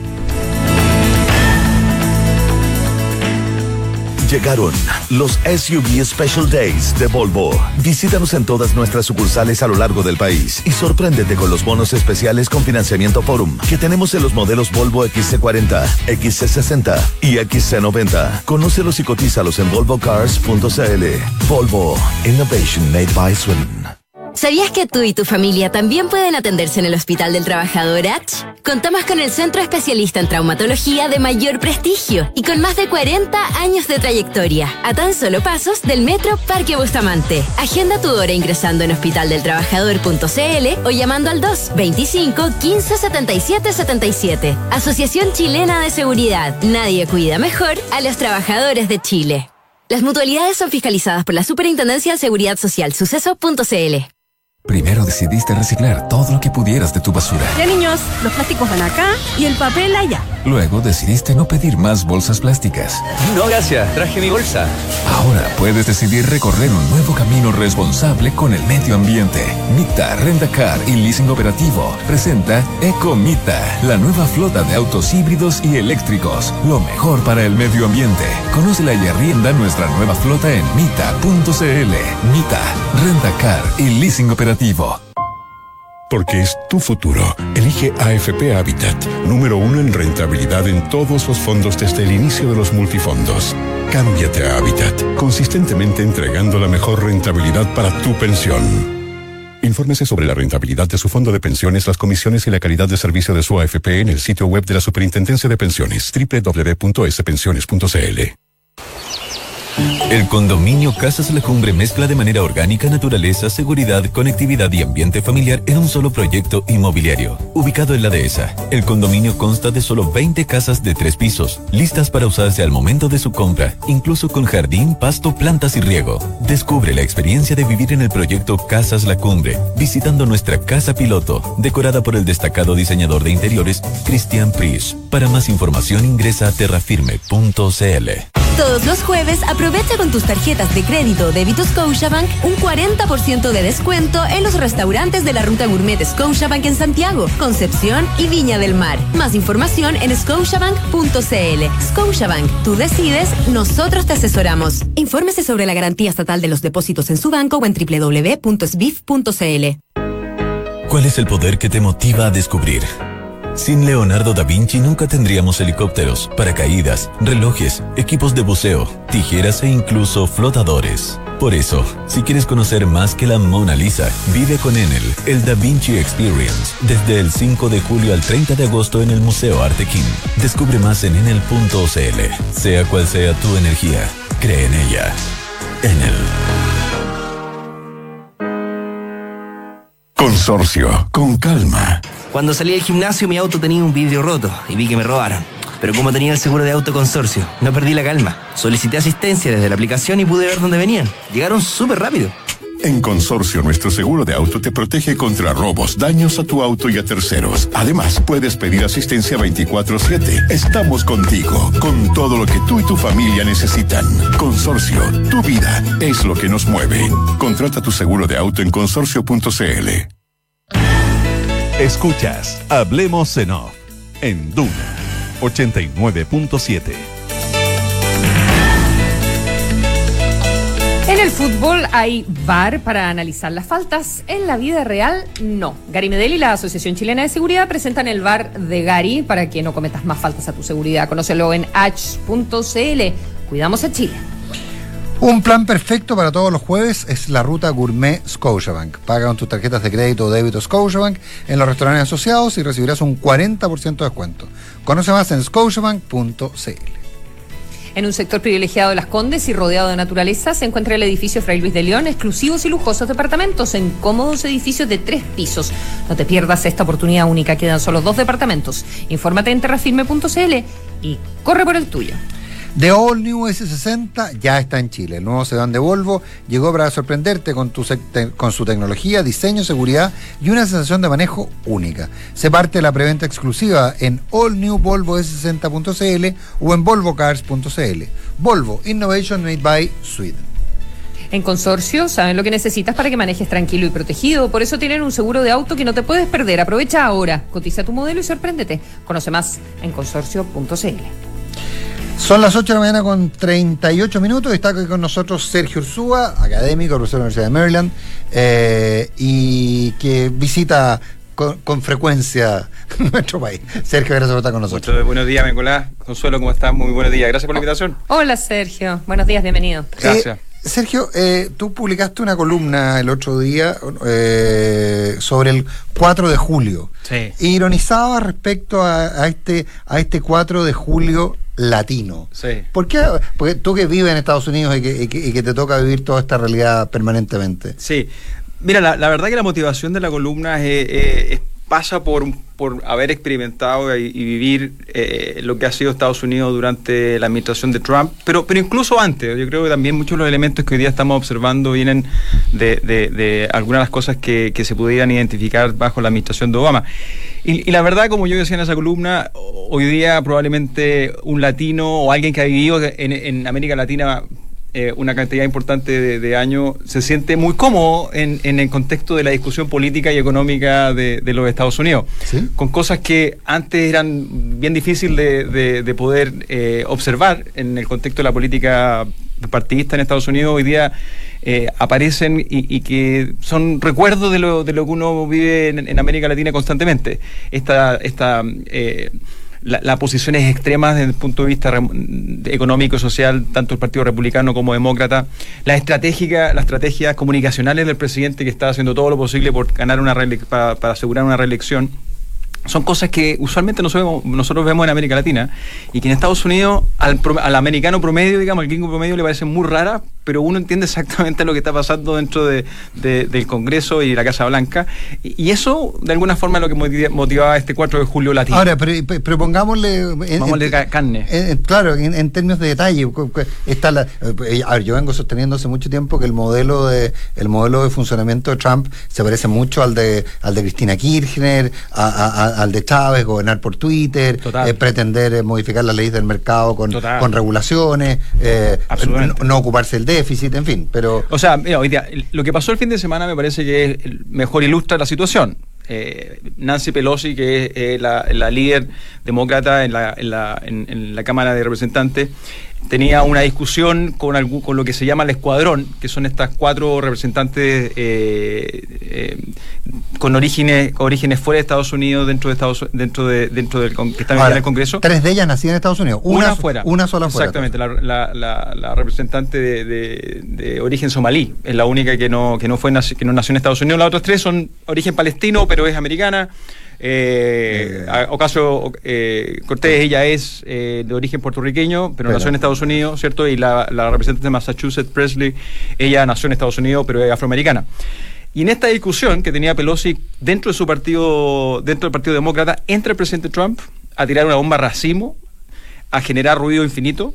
Llegaron los S U V Special Days de Volvo. Visítanos en todas nuestras sucursales a lo largo del país y sorpréndete con los bonos especiales con financiamiento Forum que tenemos en los modelos Volvo X C cuarenta, X C sesenta y X C noventa. Conócelos y cotízalos en volvo cars punto c l. Volvo, Innovation Made by Sweden. ¿Sabías que tú y tu familia también pueden atenderse en el Hospital del Trabajador H? Contamos con el centro especialista en traumatología de mayor prestigio y con más de cuarenta años de trayectoria, a tan solo pasos del Metro Parque Bustamante. Agenda tu hora ingresando en hospital del trabajador punto c l o llamando al dos veinticinco quince setenta y siete setenta y siete. Asociación Chilena de Seguridad. Nadie cuida mejor a los trabajadores de Chile. Las mutualidades son fiscalizadas por la Superintendencia de Seguridad Social. Suceso punto c l. Primero decidiste reciclar todo lo que pudieras de tu basura. Ya, niños, los plásticos van acá y el papel allá. Luego decidiste no pedir más bolsas plásticas. No, gracias, traje mi bolsa. Ahora puedes decidir recorrer un nuevo camino responsable con el medio ambiente. Mitta, Rentacar y Leasing Operativo presenta Ecomita, la nueva flota de autos híbridos y eléctricos. Lo mejor para el medio ambiente. Conócela y arrienda nuestra nueva flota en mita punto c l. Mitta, Rentacar y Leasing Operativo. Porque es tu futuro. Elige A F P Habitat, número uno en rentabilidad en todos los fondos desde el inicio de los multifondos. Cámbiate a Habitat, consistentemente entregando la mejor rentabilidad para tu pensión. Infórmese sobre la rentabilidad de su fondo de pensiones, las comisiones y la calidad de servicio de su A F P en el sitio web de la Superintendencia de Pensiones, doble u doble u doble u punto s pensiones punto c l. El condominio Casas La Cumbre mezcla de manera orgánica naturaleza, seguridad, conectividad y ambiente familiar en un solo proyecto inmobiliario. Ubicado en la dehesa, el condominio consta de solo veinte casas de tres pisos, listas para usarse al momento de su compra, incluso con jardín, pasto, plantas y riego. Descubre la experiencia de vivir en el proyecto Casas La Cumbre, visitando nuestra casa piloto, decorada por el destacado diseñador de interiores, Cristian Pris. Para más información ingresa a terrafirme punto c l. Todos los jueves aprovecha con tus tarjetas de crédito o débito Scotiabank un cuarenta por ciento de descuento en los restaurantes de la ruta gourmet Scotiabank en Santiago, Concepción y Viña del Mar. Más información en scotiabank punto c l. Scotiabank, tú decides, nosotros te asesoramos. Infórmese sobre la garantía estatal de los depósitos en su banco o en doble u doble u doble u punto s b i f punto c l. ¿Cuál es el poder que te motiva a descubrir? Sin Leonardo da Vinci nunca tendríamos helicópteros, paracaídas, relojes, equipos de buceo, tijeras e incluso flotadores. Por eso, si quieres conocer más que la Mona Lisa, vive con Enel, el Da Vinci Experience, desde el cinco de julio al treinta de agosto en el Museo Artequín. Descubre más en enel punto c l. Sea cual sea tu energía, cree en ella. Enel. Consorcio, con calma. Cuando salí del gimnasio mi auto tenía un vidrio roto y vi que me robaron. Pero como tenía el seguro de auto Consorcio, no perdí la calma. Solicité asistencia desde la aplicación y pude ver dónde venían. Llegaron súper rápido. En Consorcio, nuestro seguro de auto te protege contra robos, daños a tu auto y a terceros. Además, puedes pedir asistencia veinticuatro siete. Estamos contigo, con todo lo que tú y tu familia necesitan. Consorcio, tu vida es lo que nos mueve. Contrata tu seguro de auto en consorcio punto c l. Escuchas Hablemos en Off en Duna ochenta y nueve punto siete. En el fútbol hay V A R para analizar las faltas. En la vida real, no. Gary Medel y la Asociación Chilena de Seguridad presentan el V A R de Gary para que no cometas más faltas a tu seguridad. Conócelo en h punto c l. Cuidamos a Chile. Un plan perfecto para todos los jueves es la ruta gourmet Scotiabank. Paga con tus tarjetas de crédito o débito Scotiabank en los restaurantes asociados y recibirás un cuarenta por ciento de descuento. Conoce más en scotiabank punto c l. En un sector privilegiado de Las Condes y rodeado de naturaleza se encuentra el edificio Fray Luis de León, exclusivos y lujosos departamentos en cómodos edificios de tres pisos. No te pierdas esta oportunidad única, quedan solo dos departamentos. Infórmate en terrafirme punto c l y corre por el tuyo. The All New ese sesenta ya está en Chile. El nuevo sedán de Volvo llegó para sorprenderte con, tu te- con su tecnología, diseño, seguridad y una sensación de manejo única. Se parte de la preventa exclusiva en all new volvo ese sesenta punto c l o en volvo cars punto c l. Volvo, Innovation Made by Sweden. En Consorcio saben lo que necesitas para que manejes tranquilo y protegido. Por eso tienen un seguro de auto que no te puedes perder. Aprovecha ahora, cotiza tu modelo y sorpréndete. Conoce más en consorcio punto c l. Son las ocho de la mañana con treinta y ocho minutos. Está aquí con nosotros Sergio Ursúa, académico, profesor de la Universidad de Maryland, eh, y que visita con, con frecuencia nuestro país. Sergio, gracias por estar con nosotros. Muchos buenos días, Nicolás. Consuelo, ¿cómo estás? Muy buenos días. Gracias por la invitación. Hola, Sergio. Buenos días, bienvenido. Gracias. Eh, Sergio, eh, tú publicaste una columna el otro día eh, sobre el cuatro de julio. Sí. Ironizaba respecto a, a este a este cuatro de julio latino. Sí. ¿Por qué? Porque tú que vives en Estados Unidos y que, y que, y que te toca vivir toda esta realidad permanentemente. Sí. Mira, la, la verdad que la motivación de la columna es, es, es pasa por, por haber experimentado y, y vivir eh, lo que ha sido Estados Unidos durante la administración de Trump, pero, pero incluso antes. Yo creo que también muchos de los elementos que hoy día estamos observando vienen de, de, de algunas de las cosas que, que se pudieran identificar bajo la administración de Obama. Y, y la verdad, como yo decía en esa columna, hoy día probablemente un latino o alguien que ha vivido en, en América Latina Eh, una cantidad importante de, de años, se siente muy cómodo en, en el contexto de la discusión política y económica de, de los Estados Unidos, ¿sí? Con cosas que antes eran bien difíciles de, de, de poder eh, observar en el contexto de la política partidista en Estados Unidos, hoy día eh, aparecen y, y que son recuerdos de lo, de lo que uno vive en, en América Latina constantemente. Esta... esta eh, Las la posiciones extremas desde el punto de vista económico y social, tanto el Partido Republicano como Demócrata, la estratégica, las estrategias comunicacionales del presidente que está haciendo todo lo posible por ganar una reele- para, para asegurar una reelección, son cosas que usualmente nosotros, nosotros vemos en América Latina y que en Estados Unidos al, al americano promedio, digamos, al gringo promedio le parecen muy raras, pero uno entiende exactamente lo que está pasando dentro de, de, del Congreso y la Casa Blanca, y, y eso de alguna forma es lo que motivaba este cuatro de julio latino. Ahora, pero, pero pongámosle en, Pongámosle en, carne. En, claro, en, en términos de detalle. Está la, a ver, yo vengo sosteniendo hace mucho tiempo que el modelo de el modelo de funcionamiento de Trump se parece mucho al de al de Cristina Kirchner, a, a, a, al de Chávez, gobernar por Twitter, eh, pretender eh, modificar las leyes del mercado con, con regulaciones, eh, no, no ocuparse del déficit, en fin. Pero o sea, mira, hoy día, lo que pasó el fin de semana me parece que mejor ilustra la situación. Eh, Nancy Pelosi, que es eh, la, la líder demócrata en la, en, la, en, en la Cámara de Representantes, tenía una discusión con, algún, con lo que se llama el escuadrón, que son estas cuatro representantes eh, eh, con orígenes con orígenes fuera de Estados Unidos, dentro de Estados dentro de dentro del que están en el Congreso. Tres de ellas nacían en Estados Unidos, una, una fuera, una sola fuera. Exactamente, la, la, la, la representante de, de, de origen somalí es la única que no que no fue que no nació en Estados Unidos. Las otras tres son origen palestino, pero es americana. Eh, eh, Ocasio eh, Cortés, ella es eh, de origen puertorriqueño, pero, pero nació en Estados Unidos, ¿cierto? Y la, la representante de Massachusetts, Presley, ella nació en Estados Unidos, pero es afroamericana. Y en esta discusión que tenía Pelosi dentro de su partido, dentro del Partido Demócrata, entra el presidente Trump a tirar una bomba racimo, a generar ruido infinito,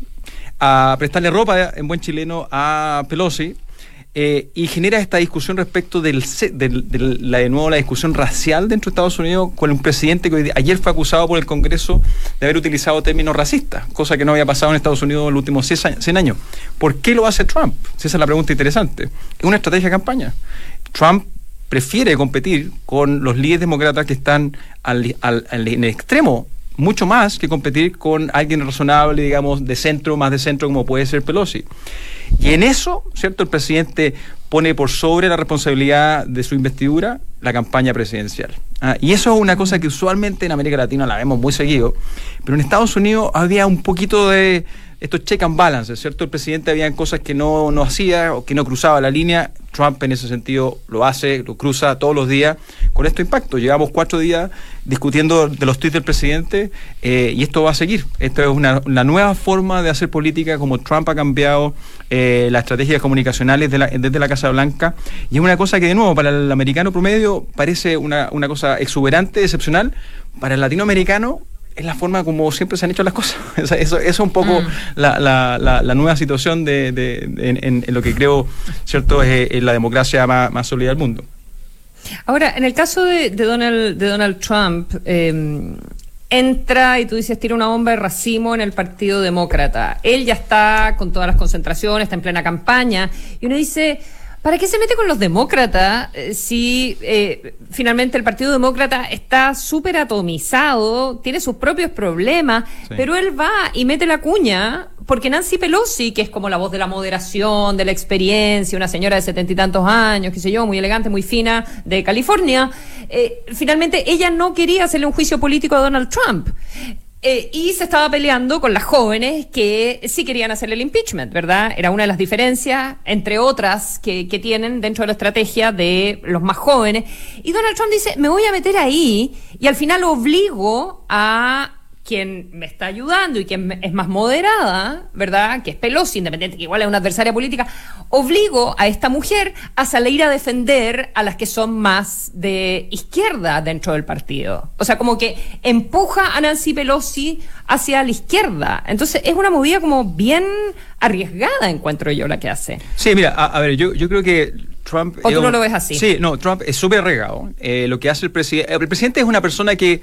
a prestarle ropa en buen chileno a Pelosi. Eh, y genera esta discusión respecto del, del, de, la, de nuevo la discusión racial dentro de Estados Unidos con un presidente que hoy, ayer fue acusado por el Congreso de haber utilizado términos racistas, cosa que no había pasado en Estados Unidos en los últimos cien años. ¿Por qué lo hace Trump? Si esa es la pregunta interesante. Es una estrategia de campaña. Trump prefiere competir con los líderes demócratas que están al, al, al, en el extremo, mucho más que competir con alguien razonable, digamos, de centro, más de centro, como puede ser Pelosi. Y en eso, ¿cierto?, el presidente pone por sobre la responsabilidad de su investidura la campaña presidencial. Ah, y eso es una cosa que usualmente en América Latina la vemos muy seguido, pero en Estados Unidos había un poquito de estos check and balances, ¿cierto? El presidente había cosas que no, no hacía o que no cruzaba la línea. Trump en ese sentido lo hace, lo cruza todos los días con este impacto. Llevamos cuatro días discutiendo de los tweets del presidente eh, y esto va a seguir. Esto es una, una nueva forma de hacer política, como Trump ha cambiado eh, las estrategias comunicacionales de la, desde la Casa Blanca, y es una cosa que de nuevo para el americano promedio parece una, una cosa exuberante, excepcional. Para el latinoamericano es la forma como siempre se han hecho las cosas. Eso, eso, eso es un poco mm. la, la, la, la nueva situación de, de, de en, en lo que creo, cierto, es, es la democracia más, más sólida del mundo. Ahora, en el caso de, de Donald de Donald Trump, eh, entra y tú dices tira una bomba de racimo en el Partido Demócrata. Él ya está con todas las concentraciones, está en plena campaña, y uno dice, ¿para qué se mete con los demócratas eh, si eh, finalmente el Partido Demócrata está súper atomizado, tiene sus propios problemas, sí, pero él va y mete la cuña porque Nancy Pelosi, que es como la voz de la moderación, de la experiencia, una señora de setenta y tantos años, qué sé yo, muy elegante, muy fina, de California, eh, finalmente ella no quería hacerle un juicio político a Donald Trump. Eh, y se estaba peleando con las jóvenes que sí querían hacerle el impeachment, ¿verdad? Era una de las diferencias, entre otras, que, que tienen dentro de la estrategia de los más jóvenes. Y Donald Trump dice, me voy a meter ahí y al final obligo a quien me está ayudando y quien es más moderada, ¿verdad?, que es Pelosi, independiente que igual es una adversaria política, obligo a esta mujer a salir a defender a las que son más de izquierda dentro del partido. O sea, como que empuja a Nancy Pelosi hacia la izquierda. Entonces es una movida como bien arriesgada, encuentro yo, la que hace. Sí, mira, a, a ver, yo, yo creo que Trump... ¿O tú no lo ves así? Sí, no, Trump es súper arriesgado. Eh, lo que hace el presidente... El presidente es una persona que...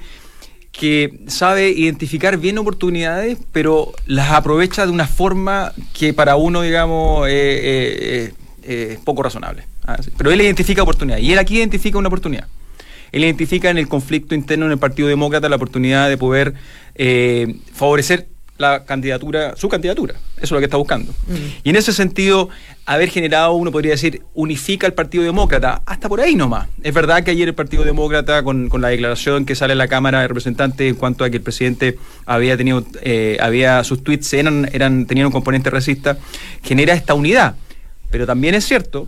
que sabe identificar bien oportunidades, pero las aprovecha de una forma que para uno, digamos, es eh, eh, eh, poco razonable. ¿Ah? Pero él identifica oportunidades, y él aquí identifica una oportunidad. Él identifica en el conflicto interno en el Partido Demócrata la oportunidad de poder eh, favorecer la candidatura, su candidatura. Eso es lo que está buscando. Mm. Y en ese sentido, haber generado, uno podría decir, unifica el Partido Demócrata, hasta por ahí nomás. Es verdad que ayer el Partido Demócrata, con, con la declaración que sale en la Cámara de Representantes en cuanto a que el presidente había tenido, eh, había sus tweets eran, eran, tenían un componente racista, genera esta unidad. Pero también es cierto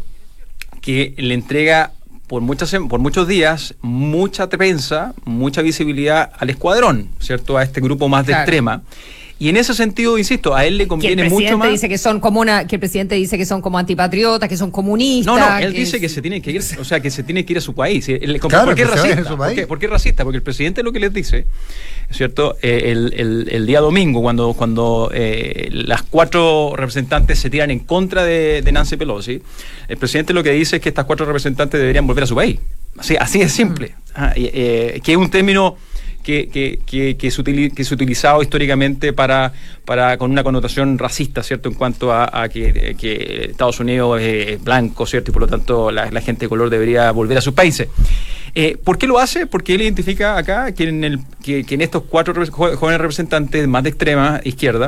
que le entrega por muchas por muchos días mucha prensa, mucha visibilidad al escuadrón, ¿cierto?, a este grupo más de claro. extrema. Y en ese sentido, insisto, a él le conviene mucho más. Dice que son como una, que el presidente dice que son como antipatriotas, que son comunistas. No, no, él que dice es... que se tiene que ir, o sea, que se tiene que ir a su país. Él, claro, ¿por qué es racista? ¿Por qué? ¿Por qué es racista? Porque el presidente lo que les dice, ¿cierto? Eh, el, el, el día domingo, cuando, cuando eh, las cuatro representantes se tiran en contra de, de Nancy Pelosi, el presidente lo que dice es que estas cuatro representantes deberían volver a su país. Así, así es simple. Mm. Ah, eh, que es un término que, que, que, que, se, utiliza, que se ha utilizado históricamente para, para con una connotación racista, ¿cierto? En cuanto a, a que, que Estados Unidos es blanco, ¿cierto? Y por lo tanto la, la gente de color debería volver a sus países. Eh, ¿Por qué lo hace? Porque él identifica acá que en, el, que, que en estos cuatro jóvenes representantes más de extrema izquierda,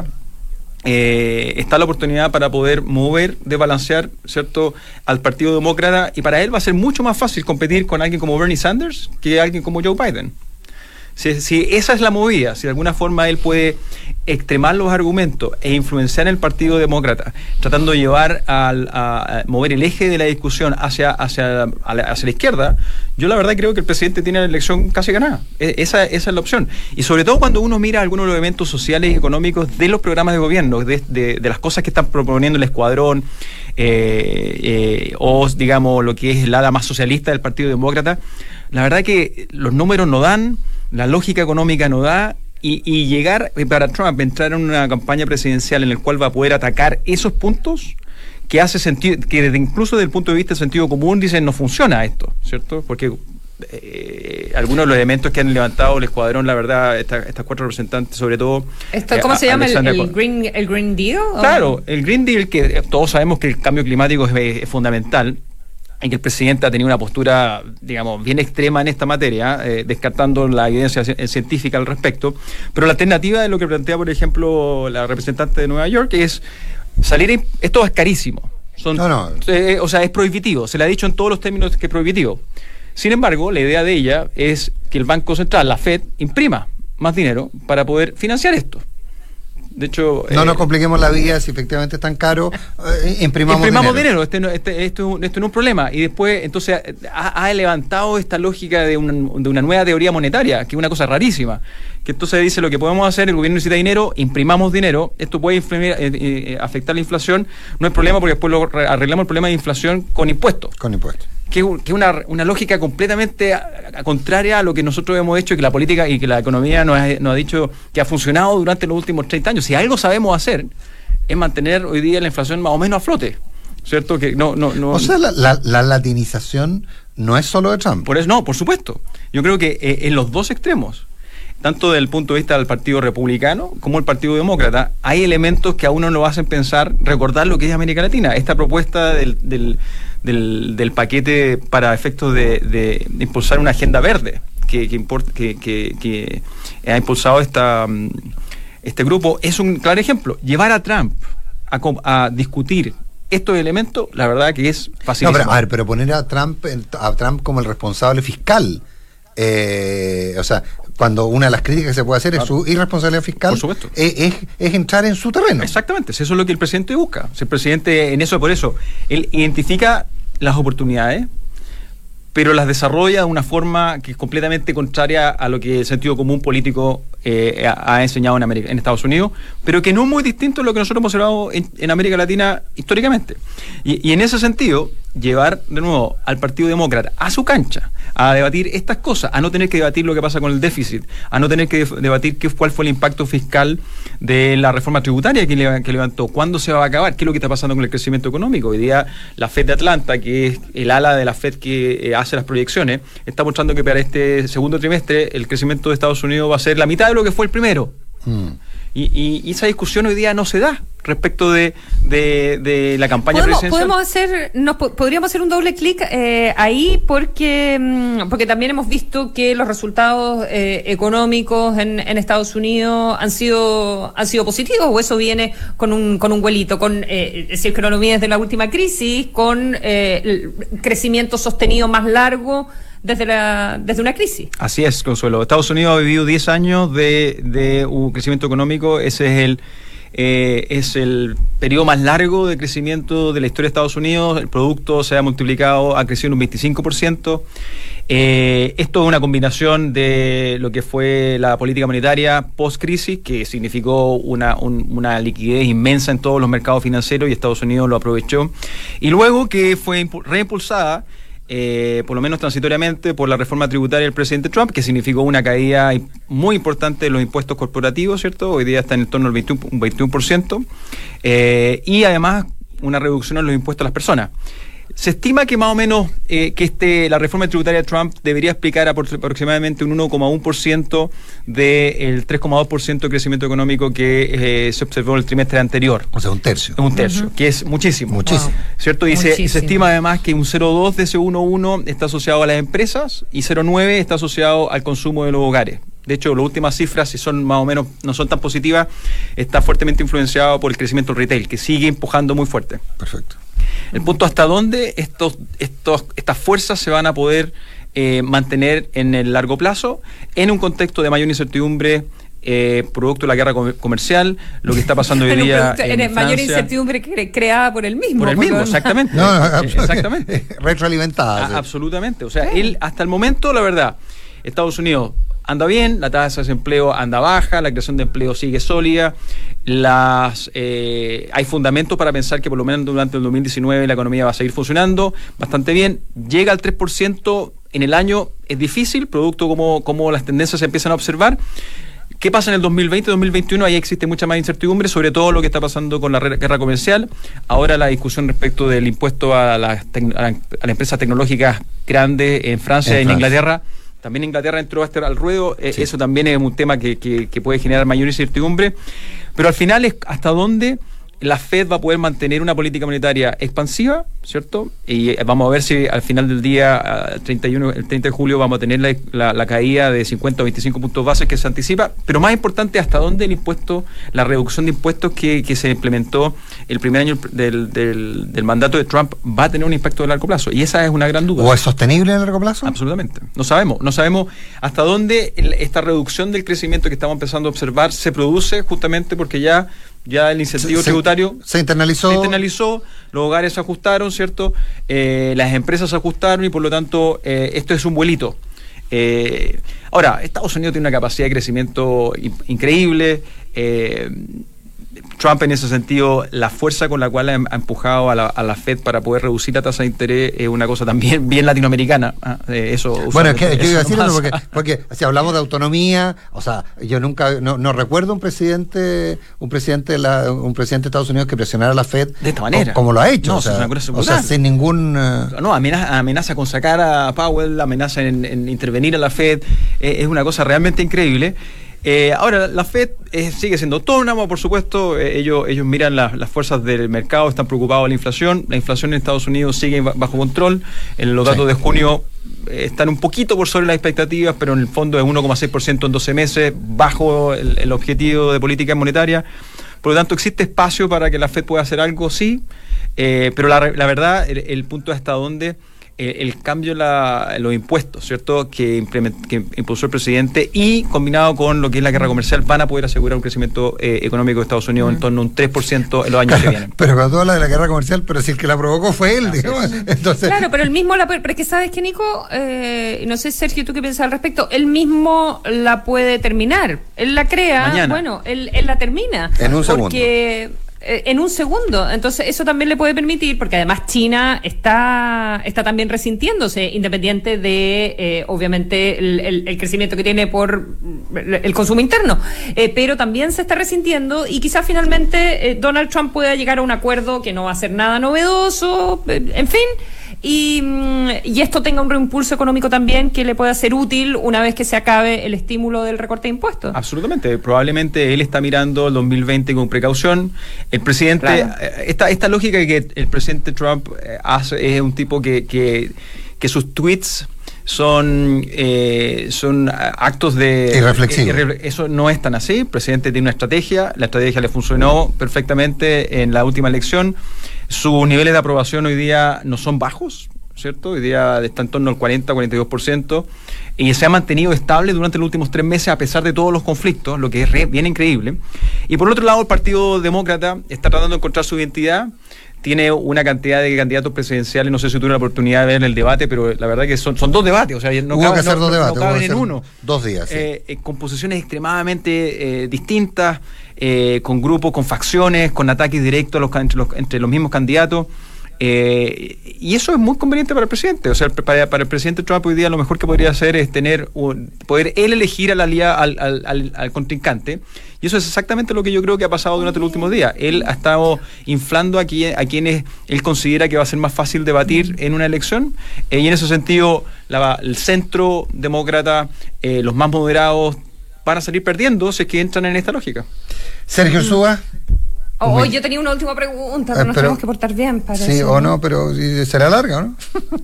Eh, está la oportunidad para poder mover, desbalancear, ¿cierto?, al Partido Demócrata, y para él va a ser mucho más fácil competir con alguien como Bernie Sanders que alguien como Joe Biden. Si, si esa es la movida, si de alguna forma él puede extremar los argumentos e influenciar el Partido Demócrata, tratando de llevar al, a, a mover el eje de la discusión hacia, hacia, a la, hacia la izquierda, yo la verdad creo que el presidente tiene la elección casi ganada. Esa, esa es la opción. Y sobre todo cuando uno mira algunos de los elementos sociales y económicos de los programas de gobierno, de, de, de las cosas que están proponiendo el Escuadrón, eh, eh, o digamos lo que es el ala más socialista del Partido Demócrata, la verdad que los números no dan, la lógica económica no da, y, y llegar para Trump, entrar en una campaña presidencial en la cual va a poder atacar esos puntos que hace sentido, que desde, incluso desde el punto de vista del sentido común dicen no funciona esto, ¿cierto? Porque eh, algunos de los elementos que han levantado el Escuadrón, la verdad, esta, estas cuatro representantes, sobre todo... Esto, ¿Cómo eh, se llama? El, el, green, ¿El Green Deal? Claro, ¿o? el Green Deal, que todos sabemos que el cambio climático es, es fundamental, en que el presidente ha tenido una postura, digamos, bien extrema en esta materia, eh, descartando la evidencia científica al respecto, pero la alternativa de lo que plantea, por ejemplo, la representante de Nueva York es salir, en, esto es carísimo, son, no, no. Eh, o sea, es prohibitivo, se le ha dicho en todos los términos que es prohibitivo. Sin embargo, la idea de ella es que el Banco Central, la Fed, imprima más dinero para poder financiar esto. De hecho, no eh, nos compliquemos la vida, si efectivamente es tan caro, eh, imprimamos, imprimamos dinero. dinero. Este no, este, esto, esto no es un problema. Y después, entonces, ha, ha levantado esta lógica de una, de una nueva teoría monetaria, que es una cosa rarísima. Que entonces dice, lo que podemos hacer, el gobierno necesita dinero, imprimamos dinero, esto puede influir, eh, eh, afectar la inflación, no hay problema porque después lo arreglamos el problema de inflación con impuestos. Con impuestos. Que es que una, una lógica completamente a, a contraria a lo que nosotros hemos hecho y que la política y que la economía nos ha, nos ha dicho que ha funcionado durante los últimos treinta años. Si algo sabemos hacer es mantener hoy día la inflación más o menos a flote, ¿cierto? Que no, no, no, o sea, la, la, la latinización no es solo de Trump. Por eso, no, por supuesto. Yo creo que eh, en los dos extremos, tanto desde el punto de vista del Partido Republicano como el Partido Demócrata, hay elementos que a uno lo hacen pensar, recordar lo que es América Latina. Esta propuesta del, del, del, del paquete para efectos de, de, de impulsar una agenda verde que, que, import, que, que, que ha impulsado esta, este grupo, es un claro ejemplo. Llevar a Trump a, a discutir estos elementos, la verdad que es facilísimo. No, pero, a ver, pero poner a Trump, a Trump como el responsable fiscal, eh, o sea, cuando una de las críticas que se puede hacer es su irresponsabilidad fiscal, por supuesto, es, es, es entrar en su terreno. Exactamente, eso es lo que el presidente busca. Si el presidente en eso, por eso, él identifica las oportunidades, pero las desarrolla de una forma que es completamente contraria a lo que el sentido común político eh, ha, ha enseñado en América, en Estados Unidos, pero que no es muy distinto a lo que nosotros hemos observado en, en América Latina históricamente. Y, y en ese sentido, llevar de nuevo al Partido Demócrata a su cancha, a debatir estas cosas, a no tener que debatir lo que pasa con el déficit, a no tener que debatir qué, cuál fue el impacto fiscal de la reforma tributaria que, le, que levantó, cuándo se va a acabar, qué es lo que está pasando con el crecimiento económico. Hoy día la Fed de Atlanta, que es el ala de la Fed que eh, hace las proyecciones, está mostrando que para este segundo trimestre el crecimiento de Estados Unidos va a ser la mitad de lo que fue el primero. Mm. Y, y, y esa discusión hoy día no se da respecto de, de, de la campaña ¿Podemos, presidencial. Podemos hacer, nos, podríamos hacer un doble clic eh, ahí porque porque también hemos visto que los resultados eh, económicos en, en Estados Unidos han sido han sido positivos, o eso viene con un con un vuelito, con eh, si es que no lo mides de la última crisis, con eh, el crecimiento sostenido más largo desde la desde una crisis. Así es, Consuelo. Estados Unidos ha vivido diez años de, de un crecimiento económico. Ese es el eh, es el periodo más largo de crecimiento de la historia de Estados Unidos. El producto se ha multiplicado, ha crecido un veinticinco por ciento. Eh, esto es una combinación de lo que fue la política monetaria post-crisis, que significó una, un, una liquidez inmensa en todos los mercados financieros y Estados Unidos lo aprovechó. Y luego que fue reimpulsada, Eh, por lo menos transitoriamente, por la reforma tributaria del presidente Trump, que significó una caída muy importante de los impuestos corporativos, ¿cierto? Hoy día está en el torno del veintiuno por ciento, eh, y además una reducción en los impuestos a las personas. Se estima que más o menos eh, que este la reforma tributaria de Trump debería explicar aproximadamente un uno coma uno por ciento del tres coma dos por ciento de crecimiento económico que eh, se observó en el trimestre anterior. O sea, un tercio. Un tercio, uh-huh. que es muchísimo. Muchísimo. Wow. ¿Cierto? Y se, se estima además que un cero coma dos de ese uno coma uno está asociado a las empresas y cero coma nueve está asociado al consumo de los hogares. De hecho, las últimas cifras, si son más o menos, no son tan positivas, está fuertemente influenciado por el crecimiento del retail, que sigue empujando muy fuerte. Perfecto. El punto hasta dónde estos, estos, estas fuerzas se van a poder eh, mantener en el largo plazo, en un contexto de mayor incertidumbre, eh, producto de la guerra com- comercial, lo que está pasando hoy día en, en mayor incertidumbre cre- creada por el mismo. Por el mismo, exactamente. No, no, exactamente. Retroalimentada. A- absolutamente. O sea, sí. él, hasta el momento, la verdad, Estados Unidos anda bien, la tasa de desempleo anda baja, la creación de empleo sigue sólida, las eh, hay fundamentos para pensar que por lo menos durante el dos mil diecinueve la economía va a seguir funcionando bastante bien, llega al tres por ciento en el año, es difícil, producto como, como las tendencias se empiezan a observar. ¿Qué pasa en el dos mil veinte, dos mil veintiuno? Ahí existe mucha más incertidumbre, sobre todo lo que está pasando con la guerra comercial. Ahora la discusión respecto del impuesto a las, tec- a las empresas tecnológicas grandes en Francia y en, en Inglaterra. También Inglaterra entró este al ruedo, sí. Eso también es un tema que, que, que puede generar mayor incertidumbre, pero al final es hasta dónde la Fed va a poder mantener una política monetaria expansiva, ¿cierto? Y vamos a ver si al final del día, treinta y uno, el treinta de julio, vamos a tener la, la, la caída de cincuenta o veinticinco puntos bases que se anticipa, pero más importante, hasta dónde el impuesto, la reducción de impuestos que, que se implementó el primer año del, del, del mandato de Trump va a tener un impacto de largo plazo, y esa es una gran duda. ¿O es sostenible a largo plazo? Absolutamente. No sabemos, no sabemos hasta dónde el, esta reducción del crecimiento que estamos empezando a observar se produce justamente porque ya Ya el incentivo se, tributario se internalizó. se internalizó, los hogares se ajustaron, ¿cierto? Eh, las empresas se ajustaron y por lo tanto eh, esto es un vuelito. Eh, ahora, Estados Unidos tiene una capacidad de crecimiento in- increíble. Eh, Trump, en ese sentido, la fuerza con la cual ha empujado a la, a la Fed para poder reducir la tasa de interés es una cosa también bien latinoamericana. ¿eh? Eso, bueno, es que yo iba a decir eso porque, porque si hablamos de autonomía, o sea, yo nunca, no, no recuerdo un presidente, un presidente de la, un presidente de Estados Unidos que presionara a la Fed de esta manera, como, como lo ha hecho, no, o, sea, es una cosa o sea, sin ningún uh... no amenaza, amenaza con sacar a Powell, amenaza en, en intervenir a la Fed, eh, es una cosa realmente increíble. Eh, ahora, la Fed eh, sigue siendo autónoma, por supuesto, eh, ellos, ellos miran la, las fuerzas del mercado, están preocupados de la inflación, la inflación en Estados Unidos sigue bajo control, en los datos sí. de junio eh, están un poquito por sobre las expectativas, pero en el fondo es uno coma seis por ciento en doce meses, bajo el, el objetivo de política monetaria, por lo tanto existe espacio para que la Fed pueda hacer algo, sí, eh, pero la, la verdad, el, el punto es hasta dónde el cambio en, la, en los impuestos, ¿cierto?, que, que impulsó el presidente y combinado con lo que es la guerra comercial van a poder asegurar un crecimiento eh, económico de Estados Unidos mm. en torno a un tres por ciento en los años que vienen. Pero cuando habla de la guerra comercial, pero si el que la provocó fue él, ah, digamos. Sí. Entonces... Claro, pero él mismo la puede, pero es que sabes que Nico, eh, no sé Sergio, tú qué piensas al respecto, él mismo la puede terminar, él la crea, Mañana. bueno, él, él la termina. En un segundo. Porque... en un segundo, entonces eso también le puede permitir, porque además China está está también resintiéndose, independiente de eh, obviamente el, el, el crecimiento que tiene por el consumo interno, eh, pero también se está resintiendo y quizás finalmente eh, Donald Trump pueda llegar a un acuerdo que no va a ser nada novedoso, eh, en fin, y, y esto tenga un reimpulso económico también que le pueda ser útil una vez que se acabe el estímulo del recorte de impuestos. Absolutamente, probablemente él está mirando el dos mil veinte con precaución. El presidente, claro. esta, esta lógica que el presidente Trump hace es un tipo que, que, que sus tweets son eh, son actos de... Irreflexivo. Eh, eso no es tan así. El presidente tiene una estrategia, la estrategia le funcionó perfectamente en la última elección. Sus niveles de aprobación hoy día no son bajos, ¿cierto? Hoy día está en torno al cuarenta a cuarenta y dos por ciento y se ha mantenido estable durante los últimos tres meses a pesar de todos los conflictos, lo que es re, bien increíble. Y por otro lado, el Partido Demócrata está tratando de encontrar su identidad. Tiene una cantidad de candidatos presidenciales, no sé si tuve la oportunidad de ver el debate, pero la verdad que son, son dos debates, o sea, no Hubo caben, que hacer no, dos no, debates, no caben en uno. Dos días, sí. Eh, eh, con posiciones extremadamente eh, distintas, eh, con grupos, con facciones, con ataques directos a los, entre, los, entre los mismos candidatos. Eh, y eso es muy conveniente para el presidente. O sea, para, para el presidente Trump hoy día lo mejor que podría hacer es tener un, poder él elegir al aliado, al, al, al, al contrincante. Y eso es exactamente lo que yo creo que ha pasado durante los últimos días. Él ha estado inflando a, quien, a quienes él considera que va a ser más fácil debatir en una elección. Eh, y en ese sentido, la, el centro demócrata, eh, los más moderados, van a salir perdiendo si es que entran en esta lógica. Sergio Ursúa. Oh, yo tenía una última pregunta, pero eh, nos pero, tenemos que portar bien. Para sí eso, o no, pero será larga, ¿no?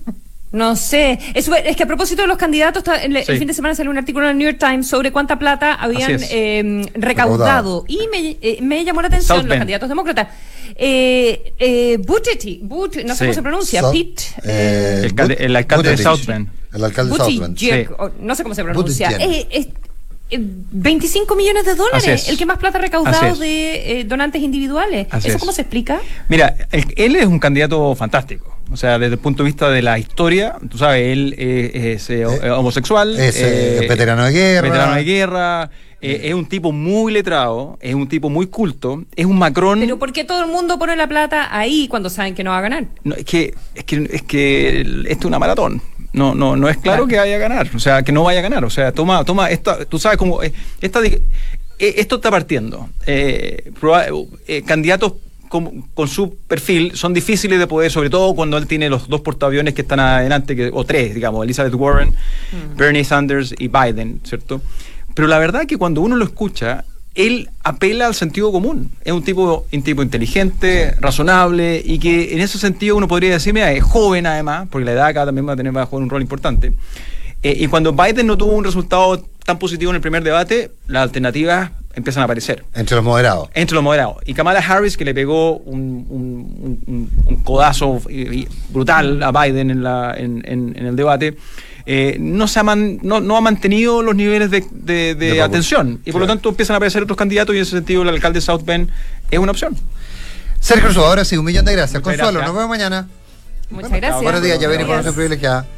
No sé. Es, es que a propósito de los candidatos, el, sí. el fin de semana salió un artículo en el New York Times sobre cuánta plata habían eh, recaudado. Y me, eh, me llamó la atención South los Bend. candidatos demócratas. Eh, eh, Buttigieg, But, no sé sí. cómo se pronuncia, so, Pete. Eh, el, alcalde, el alcalde de South Bend. El alcalde de South Bend. Sí. No sé cómo se pronuncia. Eh, eh, veinticinco millones de dólares, el que más plata ha recaudado de eh, donantes individuales. Así ¿Eso es. cómo se explica? Mira, el, él es un candidato fantástico. O sea, desde el punto de vista de la historia, tú sabes, él eh, es eh, eh, homosexual. Es eh, veterano de guerra. Veterano de guerra. Eh, es un tipo muy letrado, es un tipo muy culto, es un Macron. Pero ¿por qué todo el mundo pone la plata ahí cuando saben que no va a ganar? No, es que, es que, es que esto es una maratón. No, no, no es claro, claro que vaya a ganar, o sea, que no vaya a ganar, o sea, toma, toma, esta, tú sabes cómo, esta, esto está partiendo. Eh, proba, eh, candidatos con, con su perfil son difíciles de poder, sobre todo cuando él tiene los dos portaaviones que están adelante, que, o tres, digamos, Elizabeth Warren, mm. Bernie Sanders y Biden, ¿cierto? Pero la verdad es que cuando uno lo escucha, él apela al sentido común. Es un tipo, un tipo inteligente, razonable, y que en ese sentido uno podría decir, mira, es joven además, porque la edad acá también va a tener va a jugar un rol importante. Eh, y cuando Biden no tuvo un resultado tan positivo en el primer debate, las alternativas empiezan a aparecer. Entre los moderados. Entre los moderados. Y Kamala Harris, que le pegó un, un, un, un codazo brutal a Biden en, la, en, en, en el debate, Eh, no, se ha man, no, no ha mantenido los niveles de, de, de, de atención y por claro. lo tanto empiezan a aparecer otros candidatos y en ese sentido el alcalde de South Bend es una opción. Sergio Ursúa, ahora sí, un millón de gracias. Muchas Consuelo, gracias. nos vemos mañana. Muchas bueno, gracias. Buenos días, ya ven información privilegiada.